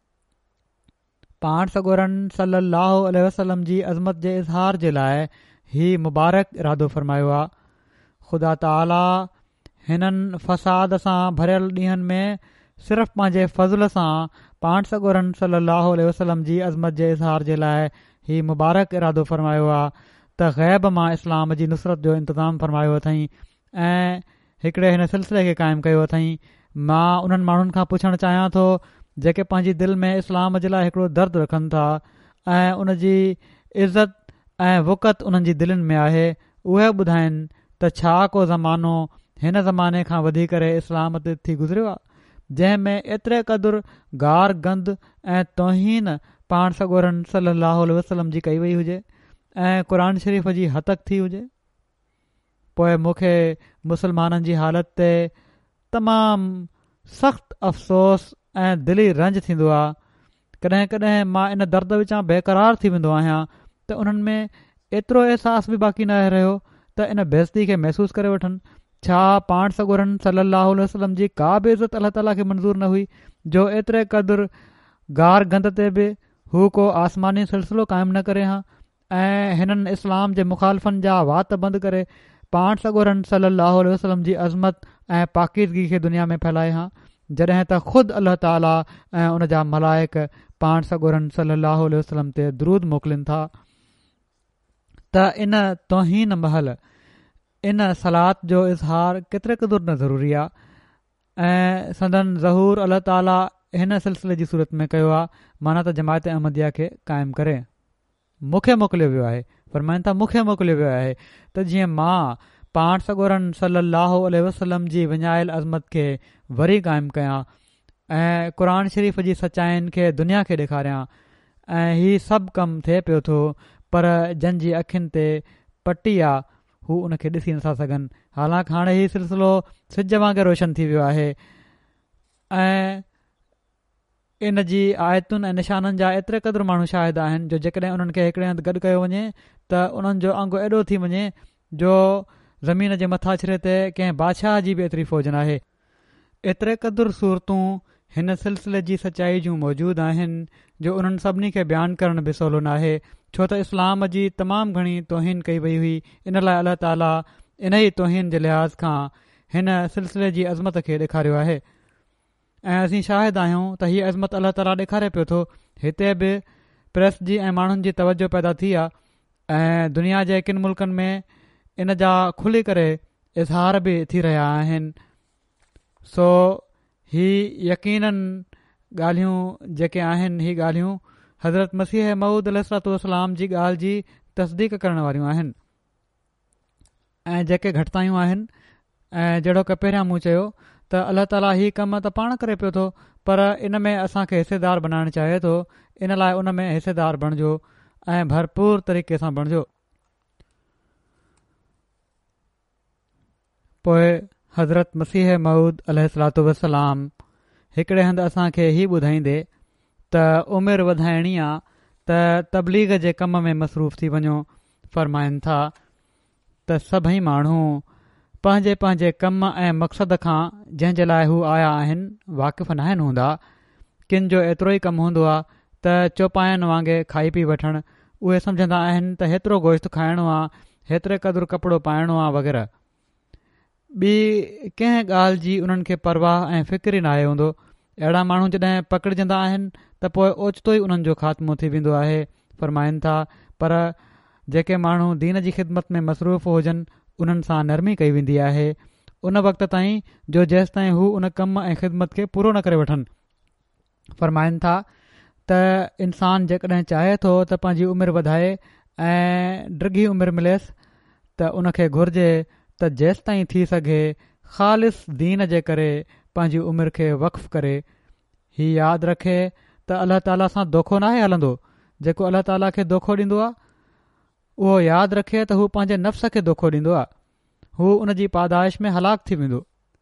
पाण सॻोरनि सल्लल्लाहु अलैहि वसल्लम जी अज़मत जे इज़हार जे लाइ ही मुबारक इरादो फ़रमायो आहे। ख़ुदा ताला हिननि फ़साद सां भरियल ॾींहंनि में सिर्फ़ पंहिंजे फ़ज़ुल सां पाण सॻोरनि सल्लल्लाहु अलैहि वसल्लम जी अज़मत जे इज़हार जे लाइ ही मुबारक इरादो फ़रमायो आहे त ग़ैब मां इस्लाम जी नुसरत जो इंतज़ाम फ़रमायो अथई ऐं हिकिड़े हिन सिलसिले खे क़ाइमु कयो अथई। मां उन्हनि माण्हुनि खां पुछणु चाहियां थो जेके पंहिंजी दिलि में इस्लाम जे लाइ हिकिड़ो दर्द रखनि था ऐं उन जी इज़त ऐं वक़्त उन्हनि जी दिलनि में आहे, उहे ॿुधाइनि त छा को ज़मानो हिन ज़माने खां वधी करे इस्लाम ते थी गुज़रियो आहे। जंहिं में एतिरे क़दुरु गार गंद ऐं तौहीन पाण सॻोरनि सलाहु वसलम जी कई वई हुजे ऐं क़ुर शरीफ़ जी हतक थी हुजे। पोइ मूंखे मुसलमाननि जी हालति ते तमामु सख़्तु अफ़सोस ऐं दिली रंज थींदो आहे। कॾहिं कॾहिं मां इन दर्द विचां बेक़रार थी वेंदो आहियां त उन्हनि में एतिरो अहसास बि बाक़ी न रहियो त इन बेइज़ती खे महसूस करे वठनि। छा पाण सॻोरनि सलाहु वसलम जी का बि इज़त अलाह ताला खे मंज़ूर न हुई जो एतिरे क़दुरु गार गंद ते बि हू को आसमानी सिलसिलो क़ाइमु न करे हा ऐं हिननि इस्लाम जे मुखालफ़नि जा वात बंदि करे पाण सॻोरनि सलाहु वसलम जी अज़मत ऐं पाकीज़गी खे दुनिया में फैलाए हा, जॾहिं त ख़ुदि अलाह ताला ऐं उन जा मलाइक पाण सॻोरनि सलाहु वसलम ते दरूद मोकिलीनि था। त इन तौहीन महल इन सलात जो इज़हार केतिरे क़दुरु न ज़रूरी आहे ऐं संदन ज़हूर अलाह ताला हिन सिलसिले जी सूरत में कयो आहे, माना त जमायत अहमदिया खे क़ाइमु करे मूंखे मोकिलियो वियो आहे। फरमाइनि था मूंखे मोकिलियो वियो आहे त जीअं मां पाण सॻोरनि सलाहु वसलम जी विञायल अज़मत खे वरी क़ाइमु कयां ऐं क़ुर शरीफ़ जी सचाइनि खे दुनिया खे ॾेखारियां। ऐं हीउ सभु कमु थिए पियो थो, पर जंहिंजी अखियुनि ते पटी आहे हू उनखे ॾिसी नथा सघनि। हालांकि हाणे हीउ सिलसिलो सिज वांगुरु रोशन थी वियो आहे ऐं इन जी आयतुनि ऐं निशाननि जा एतिरे क़दुरु माण्हू शाहिद आहिनि जो जेकॾहिं उन्हनि खे हिकिड़े हंधि गॾु कयो वञे त उन्हनि जो अंगु एॾो थी वञे जो ज़मीन जे मथाछिरे ते कंहिं बादशाह जी बि एतिरी फ़ौज न आहे। एतिरे क़दुरु सूरतूं हिन सिलसिले जी सचाई जूं मौजूदु आहिनि जो उन्हनि सभिनी खे बयानु करणु बि सवलो न आहे, छो त इस्लाम जी तमामु घणी तौहीन कई वई हुई। इन लाइ अलाह ताला इन ई तौहीन जे लिहाज़ खां हिन सिलसिले जी अज़मत खे ॾेखारियो आहे ऐं असीं शाहिद आहियूं त हीअ अज़मत अलाह ताला ॾेखारे पियो थो। हिते बि प्रेस जी ऐं माण्हुनि जी तवजो पैदा थी आहे ऐं दुनिया जे किन मुल्कनि में इन जा खुली करे इज़हार बि थी रहिया आहिनि। सो ही यकीनन ॻाल्हियूं जेके आहिनि ही ॻाल्हियूं हज़रत मसीह मऊद अलैहिस्सलाम जी ॻाल्हि जी तस्दीक करण वारियूं आहिनि ऐं जेके घटितायूं आहिनि ऐं जहिड़ो की पहिरियां मूं चयो त अलाह ताला ही कमु त पाण करे पियो थो, पर इन में असांखे हिसेदार बणाइणु चाहे थो। इन लाइ उन में हिसेदार बणिजो ऐं भरपूर तरीक़े सां बणिजो। पोइ हज़रत मसीह मऊद अलैहिस्सलाम हिकिड़े हंधि असांखे ही ॿुधाईंदे त उमिरि वधाइणी आहे त तबलीग जे कम में मसरूफ़ थी वञो। फ़रमाइनि था त सभई माण्हू पंहिंजे पंहिंजे कम ऐं मक़सद खां जंहिं जे लाइ हू आया आहिनि वाक़िफ़ न आहिनि हूंदा। किन जो एतिरो ई कमु हूंदो आहे त चौपाइनि वांगुरु खाई पी वठणु, उहे सम्झंदा आहिनि त हेतिरो गोश्त खाइणो आहे, हेतिरे क़दुरु कपिड़ो पाइणो आहे वग़ैरह। ॿी कंहिं ॻाल्हि जी उन्हनि खे परवाह ऐं फ़िक्र ई नाहे हूंदो। अहिड़ा माण्हू जॾहिं पकड़जंदा आहिनि त पोइ ओचितो ई उन्हनि जो ख़ात्मो थी वेंदो आहे। फ़रमाइनि था पर जेके माण्हू दीन जी ख़िदमत में मसरूफ़ हुजनि उन्हनि सां नरमी कई वेंदी आहे उन वक़्त ताईं जो जेसि ताईं हू उन कम ऐं ख़िदमत खे पूरो न करे वठनि। फ़रमाइनि था त इंसान जेकॾहिं चाहे थो त पंहिंजी उमिरि वधाए ऐं डिघी उमिरि मिलेसि त उनखे घुर्जे त जेसि ताईं थी सघे ख़ालिस दीन जे करे पंहिंजी उमिरि खे वक़फ़ करे। हीउ यादि रखे त अलाह ताला सां दोखो नाहे हलंदो। जेको अलाह ताला खे दोखो ॾींदो आहे उहो यादि रखे त हू पंहिंजे नफ़्स खे दोखो ॾींदो आहे, हू उन जी पादाइश में हलाक थी वेंदो।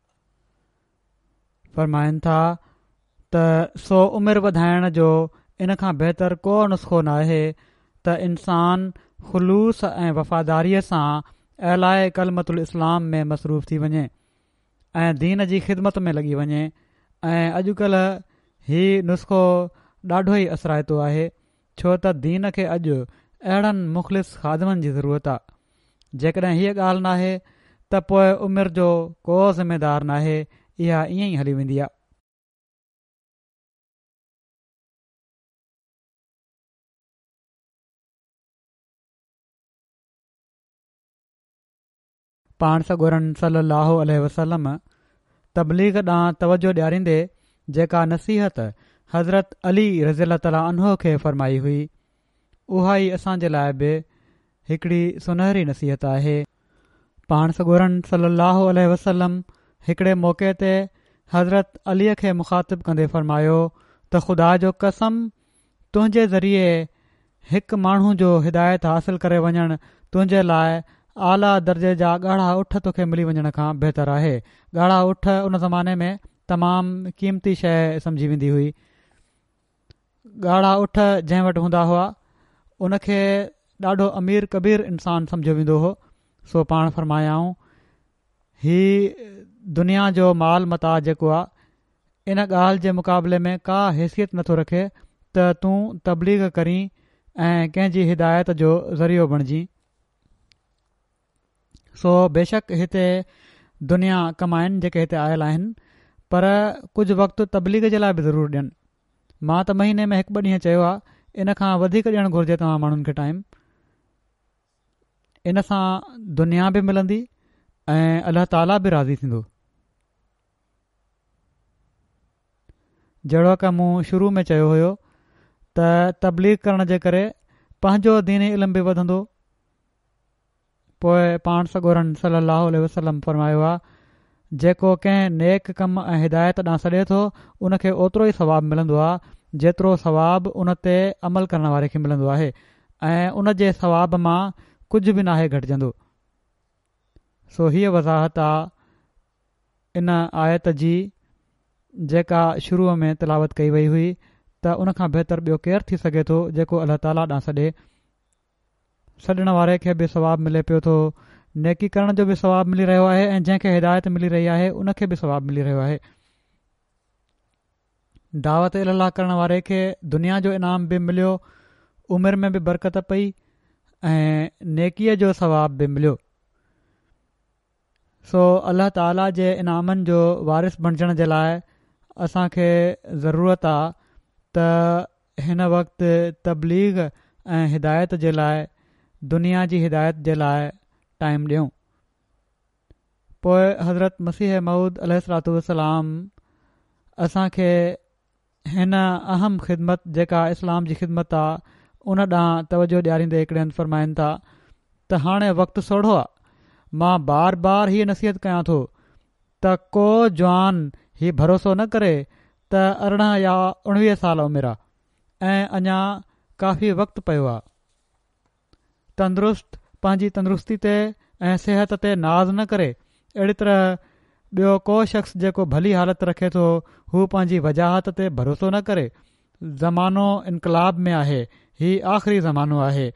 फ़रमाइनि था त सो उमिरि वधाइण जो इन खां बहितर को नुस्ख़ो न आहे त इंसान ख़ुलूस ऐं वफ़ादारीअ सां अलाए कलमतुल इस्लाम में मसरूफ़ थी वञे ऐं दीन जी ख़िदमत में लॻी वञे। ऐं अॼुकल्ह हीउ नुस्ख़ो ॾाढो ई असराइतो आहे, छो त दीन खे अॼु अहिड़नि मुख़लिस ख़ादमनि जी ज़रूरत आहे। जेकॾहिं हीअ ॻाल्हि नाहे त पोइ उमिरि जो को ज़िमेदार नाहे, इहा ईअं ई हली वेंदी आहे। पाण सॻोरनि सलाहु वसलम तबलीग ॾांहुं तवजो ॾियारींदे जेका नसीहत हज़रत अली रज़ी ताला अन्हो खे फ़रमाई हुई उहा ई असांजे लाइ बि हिकिड़ी सुनहरी नसीहत आहे। पाण सॻोरनि सलाहु वसलम हिकिड़े मौक़े ते हज़रत अलीअ खे मुख़ातिब कंदे फ़रमायो त ख़ुदा जो कसम, तुंहिंजे ज़रिए हिकु माण्हू जो हिदायत हासिल करे वञणु तुंहिंजे लाइ आला दर्जे जा ॻाढ़ा उठ तोखे मिली वञण खां बहितर आहे। ॻाढ़ा उठ उन ज़माने में तमामु क़ीमती शइ सम्झी वेंदी हुई। ॻाढ़ा उठ जंहिं वटि हूंदा हुआ उनखे ॾाढो अमीर कबीर इंसानु सम्झो वेंदो हो। सो पाण फ़रमायाऊं, ही दुनिया जो माल मता जेको आहे इन ॻाल्हि जे मुक़ाबले में का हैसियत नथो रखे त तूं तबलीग करीं ऐं कंहिंजी हिदायत जो ज़रियो बणिजी। सो बेशक हिते दुनिया कमाइनि जेके हिते आयल आहिनि, पर कुझु वक़्तु तबलीग जे लाइ बि ज़रूरु ॾियनि। मां त महीने में 1-2 ॾींहं चयो आहे, इन खां वधीक ॾियणु घुरिजे तव्हां माण्हुनि खे टाइम। इन सां दुनिया बि मिलंदी ऐं अलाह ताला बि राज़ी थींदो। जहिड़ो की मूं शुरू में चयो हुयो त तबलीग करण जे करे पंहिंजो दीनी इल्मु बि वधंदो। पोइ पाण सॻोरन सल्लल्लाहु अलैहि वसल्लम फरमायो आहे, जेको कंहिं नेक कम ऐं हिदायत ॾांहुं सॾे थो उनखे ओतिरो ई सवाबु मिलंदो आहे जेतिरो सवाबु उन ते अमल करण वारे खे मिलंदो आहे, ऐं उन जे सवाब मां कुझु बि नाहे घटिजंदो। सो हीअ वज़ाहत आहे इन आयत जी जेका शुरूअ में तिलावत कई वई हुई, त उन खां बहितर ॿियो केरु थी सघे थो जेको अलाह ताला ॾांहुं सॾे। सॾण वारे खे बि सवाबु मिले पियो थो, नेकी करण जो बि सवाबु मिली रहियो आहे, ऐं जंहिंखे हिदायत मिली रही आहे उनखे बि सवाबु मिली रहियो आहे। दावत इलाह करण वारे खे दुनिया जो इनाम बि मिलियो, उमिरि में बि बरकत पई ऐं नेकीअ जो सवाबु बि मिलियो। सो अलाह ताला जे इनामनि जो वारिस बणिजण जे लाइ असांखे ज़रूरत आहे त हिन वक़्तु तबलीग ऐं हिदायत जे लाइ, दुनिया जी हिदायत जे लाइ टाइम ॾियूं। पोइ हज़रत मसीह मऊद अलैहिस्सलातु वस्सलाम असांखे हिन अहम ख़िदमत जेका इस्लाम जी ख़िदमत आहे उन ॾांहुं तवजो ॾियारींदे हिकिड़े हंधि फ़रमाइनि था त हाणे वक़्तु सोढ़ो आहे, मां बार बार हीअ नसीहत कयां थो त को जवान हीउ भरोसो न करे त 18 या 19 साल उमिरि आहे ऐं अञा काफ़ी वक़्तु पियो आहे। तंदुरुस्त पंहिंजी तंदुरुस्ती ते ऐं सिहत ते नाज़ न करे। अहिड़ी तरह ॿियो को शख़्स जेको भली हालत रखे थो हू पंहिंजी वजाहत ते भरोसो न करे। ज़मानो इनकलाब में आहे, हीउ आख़िरी ज़मानो आहे।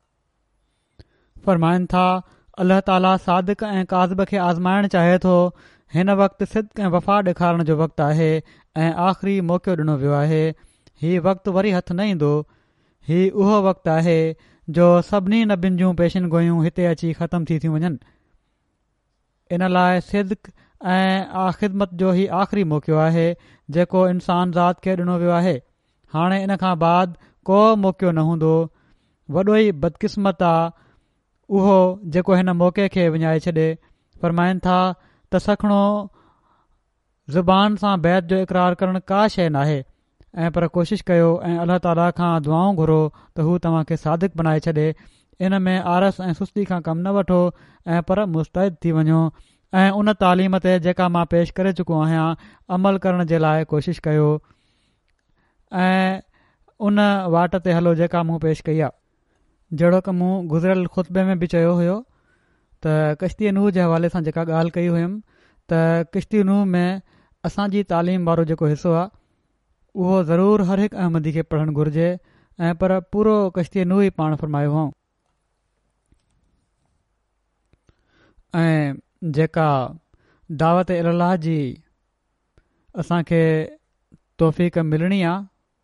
फ़रमाइनि था, अल्लाह ताला सादिक ऐं काज़िब खे आज़माइणु चाहे थो। हिन वक़्तु सिद्क़ ऐं वफ़ा ॾेखारण जो वक़्तु आहे ऐं आख़िरी मौक़ो ॾिनो वियो आहे। हीउ वक़्तु वरी हथु न ईंदो। हीउ उहो वक़्तु आहे जो सभिनी नबियुनि जूं पेशिन गोयूं हिते अची ख़तमु थी थियूं वञनि। इन लाइ सिद्क़ ऐं ख़िदमत जो ही आख़िरी मौक़ो आहे जेको इंसान ज़ात खे ॾिनो वियो आहे। हाणे इन खां बाद को मौक़ो न हूंदो। वॾो ई बदकिस्मत आहे उहो जेको हिन मौक़े खे विञाए छॾे। फ़रमाइनि था त सखणो ज़ुबान सां बैत जो इक़रार करणु का शइ नाहे, ऐं पर कोशिशि कयो ऐं अल्लाह ताला खां दुआऊं घुरो त हू तव्हांखे सादिक बनाए छॾे। इन में आरस ऐं सुस्ती खां कमु न वठो ऐं पर मुस्तैद थी वञो ऐं उन तालीम ते जेका मां पेश करे चुको आहियां अमल करण जे लाइ कोशिशि कयो ऐं उन वाट ते हलो जेका मूं पेश कई आहे। जहिड़ो की मूं गुज़िरियल ख़ुतबे में बि चयो हुयो त किश्ती नूह जे हवाले सां जेका ॻाल्हि कई हुयमि त किश्ती नूह में असांजी तालीम वारो जेको हिसो आहे उहो ज़रूरु हर हिकु अहमदी खे पढ़णु घुरिजे, ऐं पर पूरो किश्ती नूह ई पाण फ़रमायो हुओ। ऐं जेका दावत इलाह जी असांखे तौफ़ीक़ मिलणी आहे,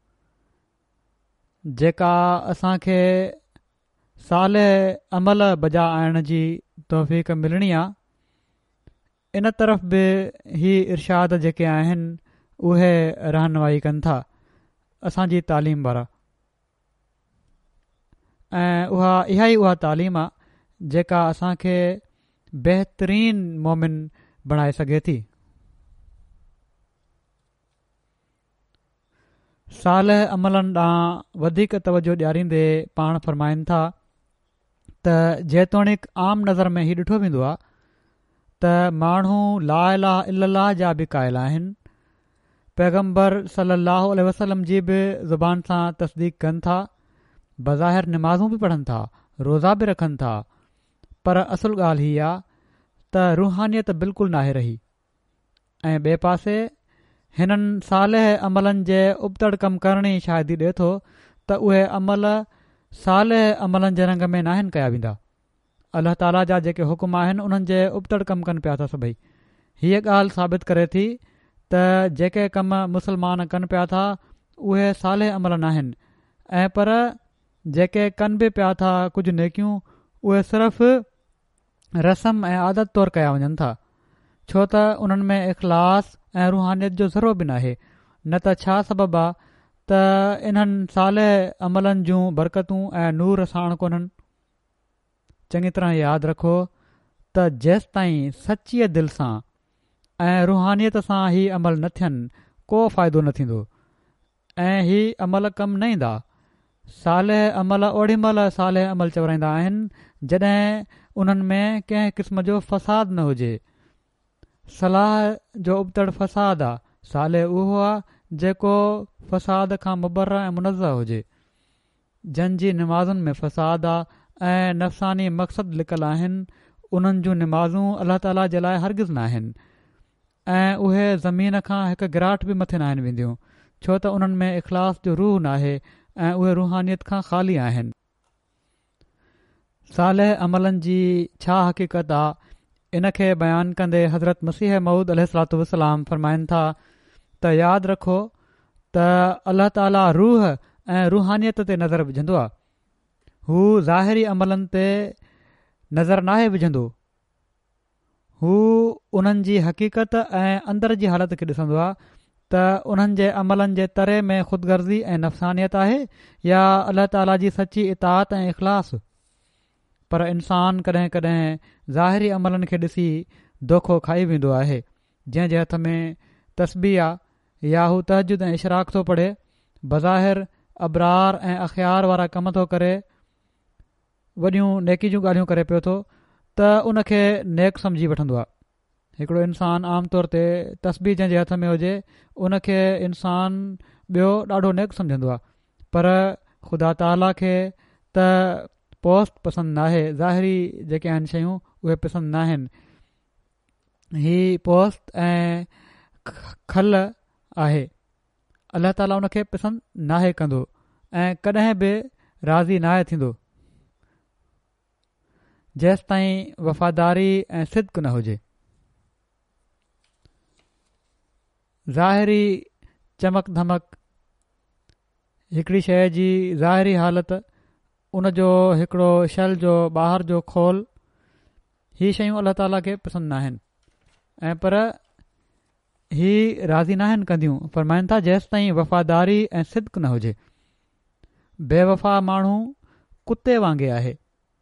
जेका असांखे साले अमल बजा आणण जी तौफ़ीक़ मिलणी आहे, इन तरफ़ बि ही इरशाद जेके आहिनि उहे रहनुमाई कनि था असांजी तालीम वारा। ऐं इहा ई उहा तालीम आहे जेका असांखे बहितरीन मोमिन बणाए सघे थी। सालह अमलनि ॾांहुं वधीक तवजो ॾियारींदे पाण फ़रमाइनि था त जेतोणीकि आम नज़र में ही ॾिठो वेंदो आहे त माण्हू ला इलाहा इल्लल्लाह जा बि क़ाइल आहिनि, पैगम्बर सल्लल्लाहु अलैहि वसल्लम जी बि ज़ुबान सां तस्दीक कनि था, बज़ाहिर निमाज़ूं बि पढ़नि था, रोज़ा बि रखनि था, पर असुल ॻाल्हि हीअ आहे त रुहानियत बिल्कुलु नाहे रही। ऐं ॿिए पासे हिननि सालेह अमलनि जे उबतड़ कमु करण ई शायदि ॾिए थो त उहे अमल सालेह अमलनि जे रंग में नाहिनि कया वेंदा। अल्लाह ताला जा जेके हुकुम आहिनि उन्हनि जे उबतड़ कमु कनि पिया था सभई। हीअ ॻाल्हि साबित करे थी त जेके कम मुस्लमान कनि पिया था उहे सालेह अमल नाहिनि, ऐं पर जेके कनि बि पिया था कुझु नेकियूं उहे सिर्फ़ रस्म ऐं आदत तौरु कया वञनि था, छो त उन्हनि में इख़लास ऐं रुहानियत जो ज़रो बि नाहे। न त छा सबबु आहे त इन्हनि सालेह अमलनि जूं बरकतूं ऐं नूर साण कोन्हनि। चङी तरह यादि रखो त जेसि ताईं सचीअ दिलि सां ऐं रुहानियत सां ही अमल न थियनि को फ़ाइदो न थींदो ऐं ही अमल कमु न ईंदा। सालेह अमल ओॾी महिल सालेह अमल चवराईंदा आहिनि जॾहिं उन्हनि में कंहिं क़िस्म जो फ़साद न हुजे। सलाह जो उबतड़ फ़साद आहे, सालेह उहो आहे जेको फ़साद खां मुबर्रा ऐं मुनज़्ज़ह हुजे। जंहिंजी निमाज़ुनि में फ़साद आहे ऐं नफ़सानी मक़सद लिकल आहिनि, उन्हनि जूं निमाज़ूं अल्लाह ताला जे लाइ हरगिज़ न आहिनि ऐं उहे ज़मीन खां हिकु गिराट बि मथे न आहिनि वेंदियूं, छो त उन्हनि में इख़लास जो रूह नाहे ऐं उहे रुहानियत खां ख़ाली आहिनि। सालेह अमलनि जी छा हक़ीक़त आहे, इन खे बयानु कंदे हज़रत मसीह मऊद अलैहिस्सलातु वस्सलाम फरमाइनि था त यादि रखो त अल्लाह ताला रूह ऐं रुहानियत ते नज़र विझंदो आहे। हू ज़ाहिरी अमलनि ते नज़र नाहे विझंदो, हू उन्हनि जी हक़ीक़त ऐं अंदर जी हालत खे ॾिसंदो आहे त उन्हनि जे अमलनि जे तरे में ख़ुदगर्ज़ी ऐं नफ़सानियत आहे या अल्लाह ताला जी सची इताअत ऐं इख़लास। पर इंसान कॾहिं कॾहिं ज़ाहिरी अमलनि खे ॾिसी दोखो खाई वेंदो आहे। जंहिं जे हथ में तस्बीह आहे या हू तहजुद ऐं इशराक थो पढ़े, बज़ाहिर अबरार ऐं अख़ियार वारा कम थो करे, वॾियूं नेकी जूं ॻाल्हियूं करे पियो थो, त उनखे नेक सम्झी वठंदो आहे। हिकिड़ो इंसान आम तौर ते तस्बीह जंहिंजे हथ में हुजे उनखे इंसान ॿियो ॾाढो नेक सम्झंदो आहे, पर ख़ुदा ताला खे त पोस्ट पसंदि नाहे, ज़ाहिरी जेके आहिनि शयूं उहे पसंदि न आहिनि। ही पोस्ट ऐं खल आहे, अल्लाह ताला उनखे पसंदि नाहे कंदो ऐं कॾहिं बि राज़ी नाहे थींदो जेसि ताईं वफ़ादारी ऐं सिद्क न हुजे। ज़ाहिरी चमक धमक, हिकिड़ी शइ जी ज़ाहिरी हालत, उनजो हिकिड़ो शल जो ॿाहिरि जो खोल, ही शयूं अल्लाह ताला खे पसंदि न आहिनि ऐं पर ही राज़ी न आहिनि कंदियूं। फरमाइनि था जेसि ताईं वफ़ादारी ऐं सिद्क न हुजे। बेवफ़ा माण्हू कुते वांगुरु आहे,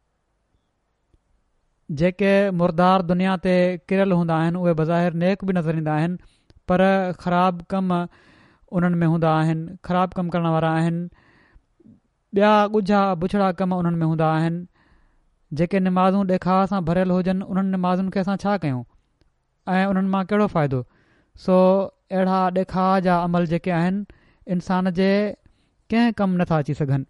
जेके मुर्दार दुनिया ते किरियल हूंदा आहिनि उहे बज़ाहिर नेक बि नज़र ईंदा आहिनि, पर ख़राब कम उन्हनि में हूंदा आहिनि, ख़राब कम करण वारा आहिनि, ॿिया ॻुझा बुछड़ा कम उन्हनि में हूंदा आहिनि। जेके निमाज़ूं ॾेखाव सां भरियल हुजनि उन्हनि निमाज़ुनि खे असां छा कयूं ऐं उन्हनि मां कहिड़ो फ़ाइदो। सो अहिड़ा ॾेखाव जा अमल जेके आहिनि इंसान जे कंहिं कमु नथा अची सघनि।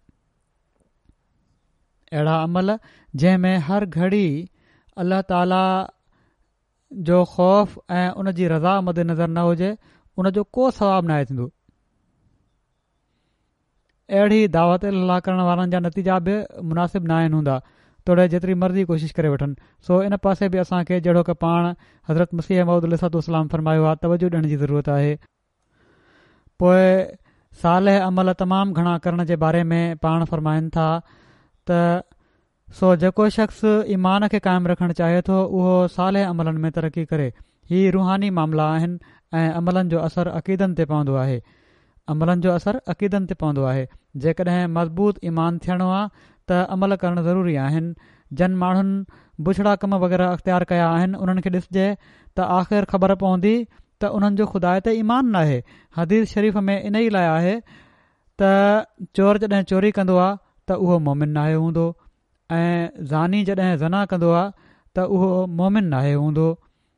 अहिड़ा अमल जंहिं में हर घड़ी अल्लाह ताला जो ख़ौफ़ ऐं उन जी रज़ा मद्देनज़र न हुजे, उनजो को सवाबु नाहे थींदो। अहिड़ी दावत अल्लाह करण वारनि जा नतीजा बि मुनासिब न आहिनि हूंदा, तोड़े जेतिरी मर्ज़ी कोशिशि करे वठनि। सो इन पासे बि असांखे जहिड़ो की पाण हज़रत मसीह मऊद अलैहिस्सलाम फरमायो आहे, तवजो ॾियण जी ज़रूरत आहे। पोइ सालेह अमल तमामु घणा करण जे बारे में पाण फरमाइनि था त सो जेको शख़्स ईमान खे क़ाइमु रखणु चाहे थो उहो सालेह अमलनि में तरक़ी करे। ही रूहानी मामला आहिनि ऐं अमलनि जो असरु अक़ीदनि ते पवंदो आहे। अमलनि जो असरु अक़ीदनि ते पवंदो आहे। जेकॾहिं मज़बूत ईमान थियणो आहे त अमल करणु ज़रूरी आहिनि। जन माण्हुनि बुछड़ा कम वग़ैरह अख़्तियार कया आहिनि उन्हनि खे ॾिसजे त आख़िर ख़बर पवंदी त उन्हनि जो ख़ुदा ते ईमान नाहे। हदीस शरीफ़ में इन ई लाइ आहे त चोर जॾहिं चोरी कंदो आहे त उहो मोमिन नाहे हूंदो ऐं ज़ानी जॾहिं ज़ना कंदो आहे त उहो मोमिन नाहे हूंदो।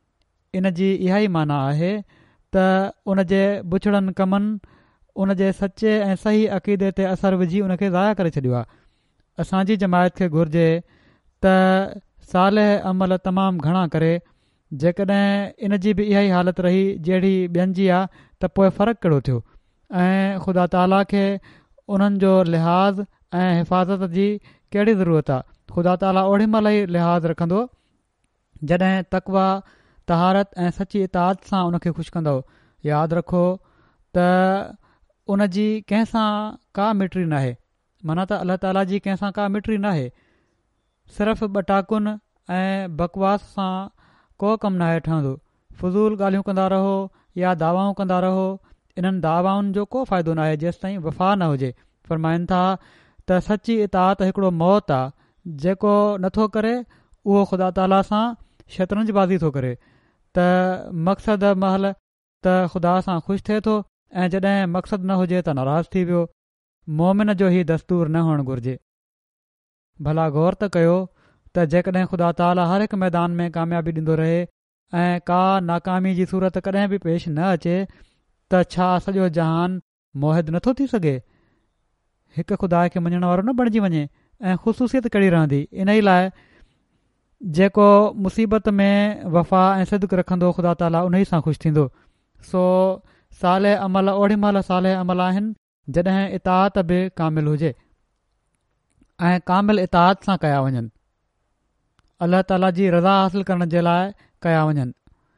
इन जी इहा ई माना आहे त उन जे बुछड़नि कमनि उन जे सचे ऐं सही अक़ीदे ते असरु विझी उन खे ज़ाया करे छॾियो आहे। असांजी जमायत खे घुर्जे त सालिह अमल तमामु घणा करे। जेकॾहिं इन जी बि इहा ई हालति रही जहिड़ी ॿियनि जी आहे त पोइ फ़र्क़ु कहिड़ो थियो ऐं ख़ुदा ताला खे उन्हनि जो लिहाज़ ऐं हिफ़ाज़त जी कहिड़ी ज़रूरत आहे। ख़ुदा ताला ओड़ी महिल ई लिहाज़ रखंदो जॾहिं तक़वा तहारत ऐं सची इताद सां उन खे ख़ुशि कंदो। यादि रखो त उन जी कंहिंसां का मिटरी नाहे, माना त अल्लाह ताला जी कंहिंसां का मिटरी नाहे। सिर्फ़ु ॿटाकुनि ऐं बकवास सां को कमु नाहे ठहंदो। फज़ूल ॻाल्हियूं कंदा रहो या दावाऊं कंदा रहो, इन्हनि दावाउनि जो को फ़ाइदो नाहे जेसि ताईं वफ़ा न हुजे। फ़रमाइनि था त सची इताअत हिकिड़ो मौत आहे, जेको नथो करे उहो ख़ुदा ताला सां शतरंजबाज़ी थो करे। त मक़सद महल त ख़ुदा सां ख़ुशि थिए थो ऐं जॾहिं मक़सदु न हुजे त नाराज़ थी वियो। मोमिन जो ही दस्तूर न हुअणु घुरिजे। भला गौर त कयो त जेकॾहिं ख़ुदा ताला हर हिकु मैदान में कामयाबी ॾींदो रहे ऐं का नाकामी जी सूरत कॾहिं बि पेश न अचे त छा सॼो जहान मोहिद नथो थी सघे? हिकु ख़ुदा खे मञण वारो न बणिजी वञे ऐं ख़ुसूसियत कहिड़ी रहंदी। इन ई लाइ जेको मुसीबत में वफ़ा ऐं सिदक रखंदो ख़ुदा ताला उन ई सां ख़ुशि थींदो। सो सालिह अमल ओड़ी महिल सालिह अमल आहिनि जॾहिं इताअत बि कामिल हुजे ऐं कामिल इताअत सां कया वञनि, अल्लाह ताला जी रज़ा हासिल करण जे लाइ कया वञनि।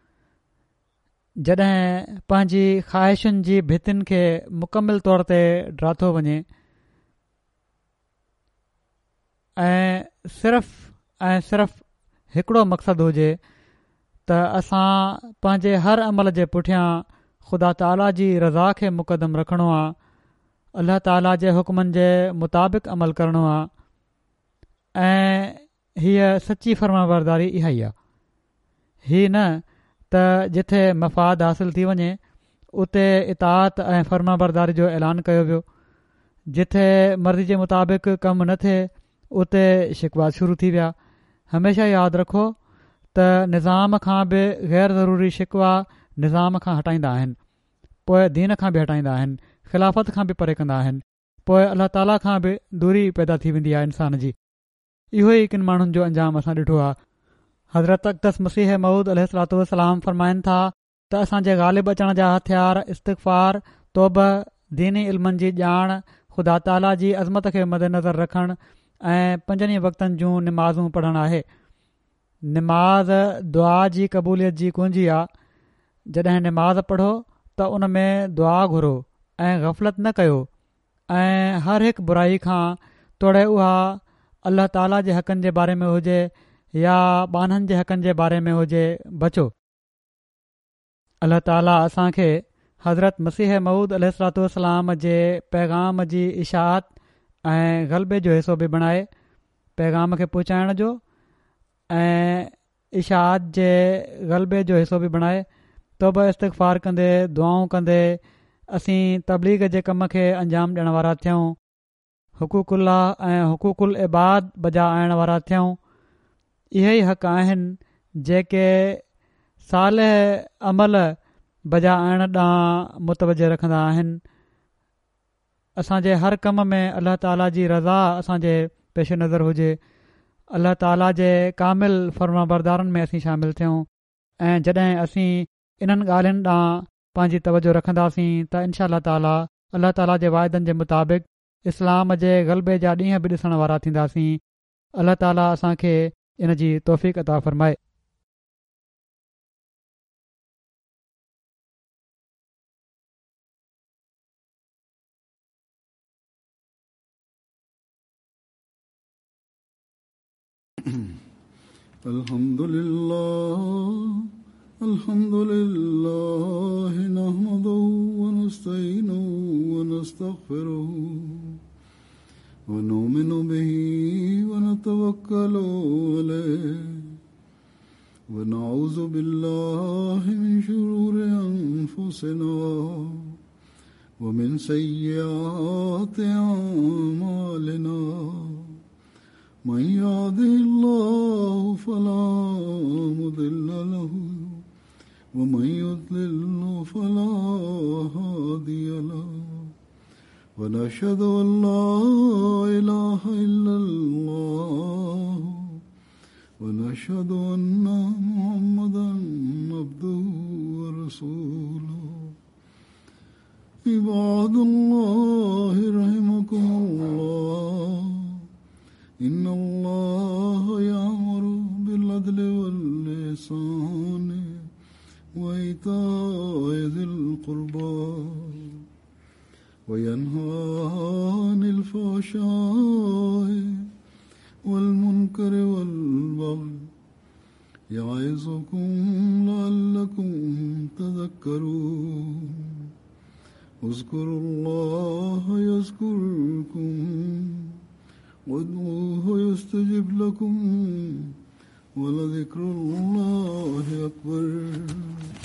जॾहिं पंहिंजी ख़्वाहिशुनि जी भितियुनि खे मुकमिल तौर ते ड्राथो वञे ऐं सिर्फ़ हिकिड़ो मक़सदु हुजे त असां पंहिंजे हर अमल जे पुठियां ख़ुदा ताला जी रज़ा खे मुक़दम रखणो आहे, अल्लाह ताला जे हुकमनि जे मुताबिक़ अमल करणो आहे ऐं हीअ सची फ़र्माबरदारी इहा ई आहे। हीअ न त जिथे मफ़ाद हासिल थी वञे उते इताअत ऐं फ़र्माबरदारी जो ऐलान कयो वियो, जिथे मर्ज़ी जे मुताबिक़ कमु न थिए उते शिकवा शुरू थी विया। हमेशह यादि रखो त निज़ाम खां बि गैर ज़रूरी शिकवा निज़ाम खां हटाईंदा आहिनि, पोइ दीन खां बि हटाईंदा आहिनि, ख़िलाफ़त खां बि परे कंदा आहिनि, पोइ अल्लाह ताला खां बि दूरी पैदा थी वेंदी आहे इंसान जी। इहो ई किन माण्हुनि जो अंजाम असां ॾिठो आहे। हज़रत अक़दस मसीह मऊद अलैहिस्सलाम फ़रमाइनि था त असांजे ग़ालिब अचण जा हथियार इस्तिग़फ़ार, तौबह, दीनी इल्मनि जी ॼाण, ख़ुदा ताला जी अज़मत खे मदनज़र रखणु ऐं 5 वक़्तनि जूं निमाज़ूं पढ़णु आहे। निमाज़ दुआ जी क़बूलियत जी कुंजी आहे। जॾहिं निमाज़ पढ़ो त उन में दुआ घुरो ऐं ग़फ़लत न कयो ऐं हर हिकु बुराई खां तोड़े उहा अल्लाह ताला जे हक़नि जे बारे में हुजे या ॿाननि जे हक़नि जे बारे में हुजे बचो। अल्लाह ताला असांखे हज़रत मसीह मऊद अलैहिस्सलाम जे पैगाम जी इशाअत ऐं ग़लबे जो हिसो बि बणाए, पैगाम खे पहुचाइण जो ऐं इशाअत जे ग़लबे जो हिसो बि बणाए। तौबा इस्तिग़फ़ार कंदे दुआऊं कंदे असीं तबलीग जे कम खे अंजाम ॾियण वारा थियूं, हुकूकुल्लाह ऐं हुकूकुल इबाद बजा आणण वारा थियूं। इहे ई हक़ आहिनि जेके सालिह अमल बजा आणण ॾांहुं मुतवजह रखंदा आहिनि। असांजे हर कम में अल्लाह ताला जी रज़ा असांजे पेश नज़र हुजे, अल्लाह ताला जे कामिल फ़र्माबरदारनि में असीं शामिल थियूं ऐं जॾहिं असीं इन्हनि ॻाल्हियुनि ॾांहुं पंहिंजी तवजो रखंदासीं त इनशा ताला अल्लाह ताला जे वाइदनि जे मुताबिक़ इस्लाम जे ग़लबे जा ॾींहं बि ॾिसण वारा थींदासीं। अल्लाह ताला असांखे इन जी तौफ़ीक़ अता फ़रमाए। अल्हम्दुलिल्लाह नहमदुहु व नस्तईनुहु व नस्तगफिरुहु व नुमिनु बिही व नतवक्कलु अलैहि व नऊज़ु बिल्लाहि मिन शुरूरि अनफुसिना व मिन सय्यिआति अअमालिना। मन यहदिहिल्लाहु फला मुदिल्ल लहु ومن يضلل فلا هادي له ونشهد أن لا إله إلا الله ونشهد أن محمدا عبده ورسوله عباد الله رحمكم الله إن الله يأمر بالعدل والإحسان وإيتاء ذي القربى وينهى عن الفحشاء والمنكر والبغي يعظكم لعلكم تذكرون اذكروا الله يذكركم وادعوه يستجب لكم ولذكر الله أكبر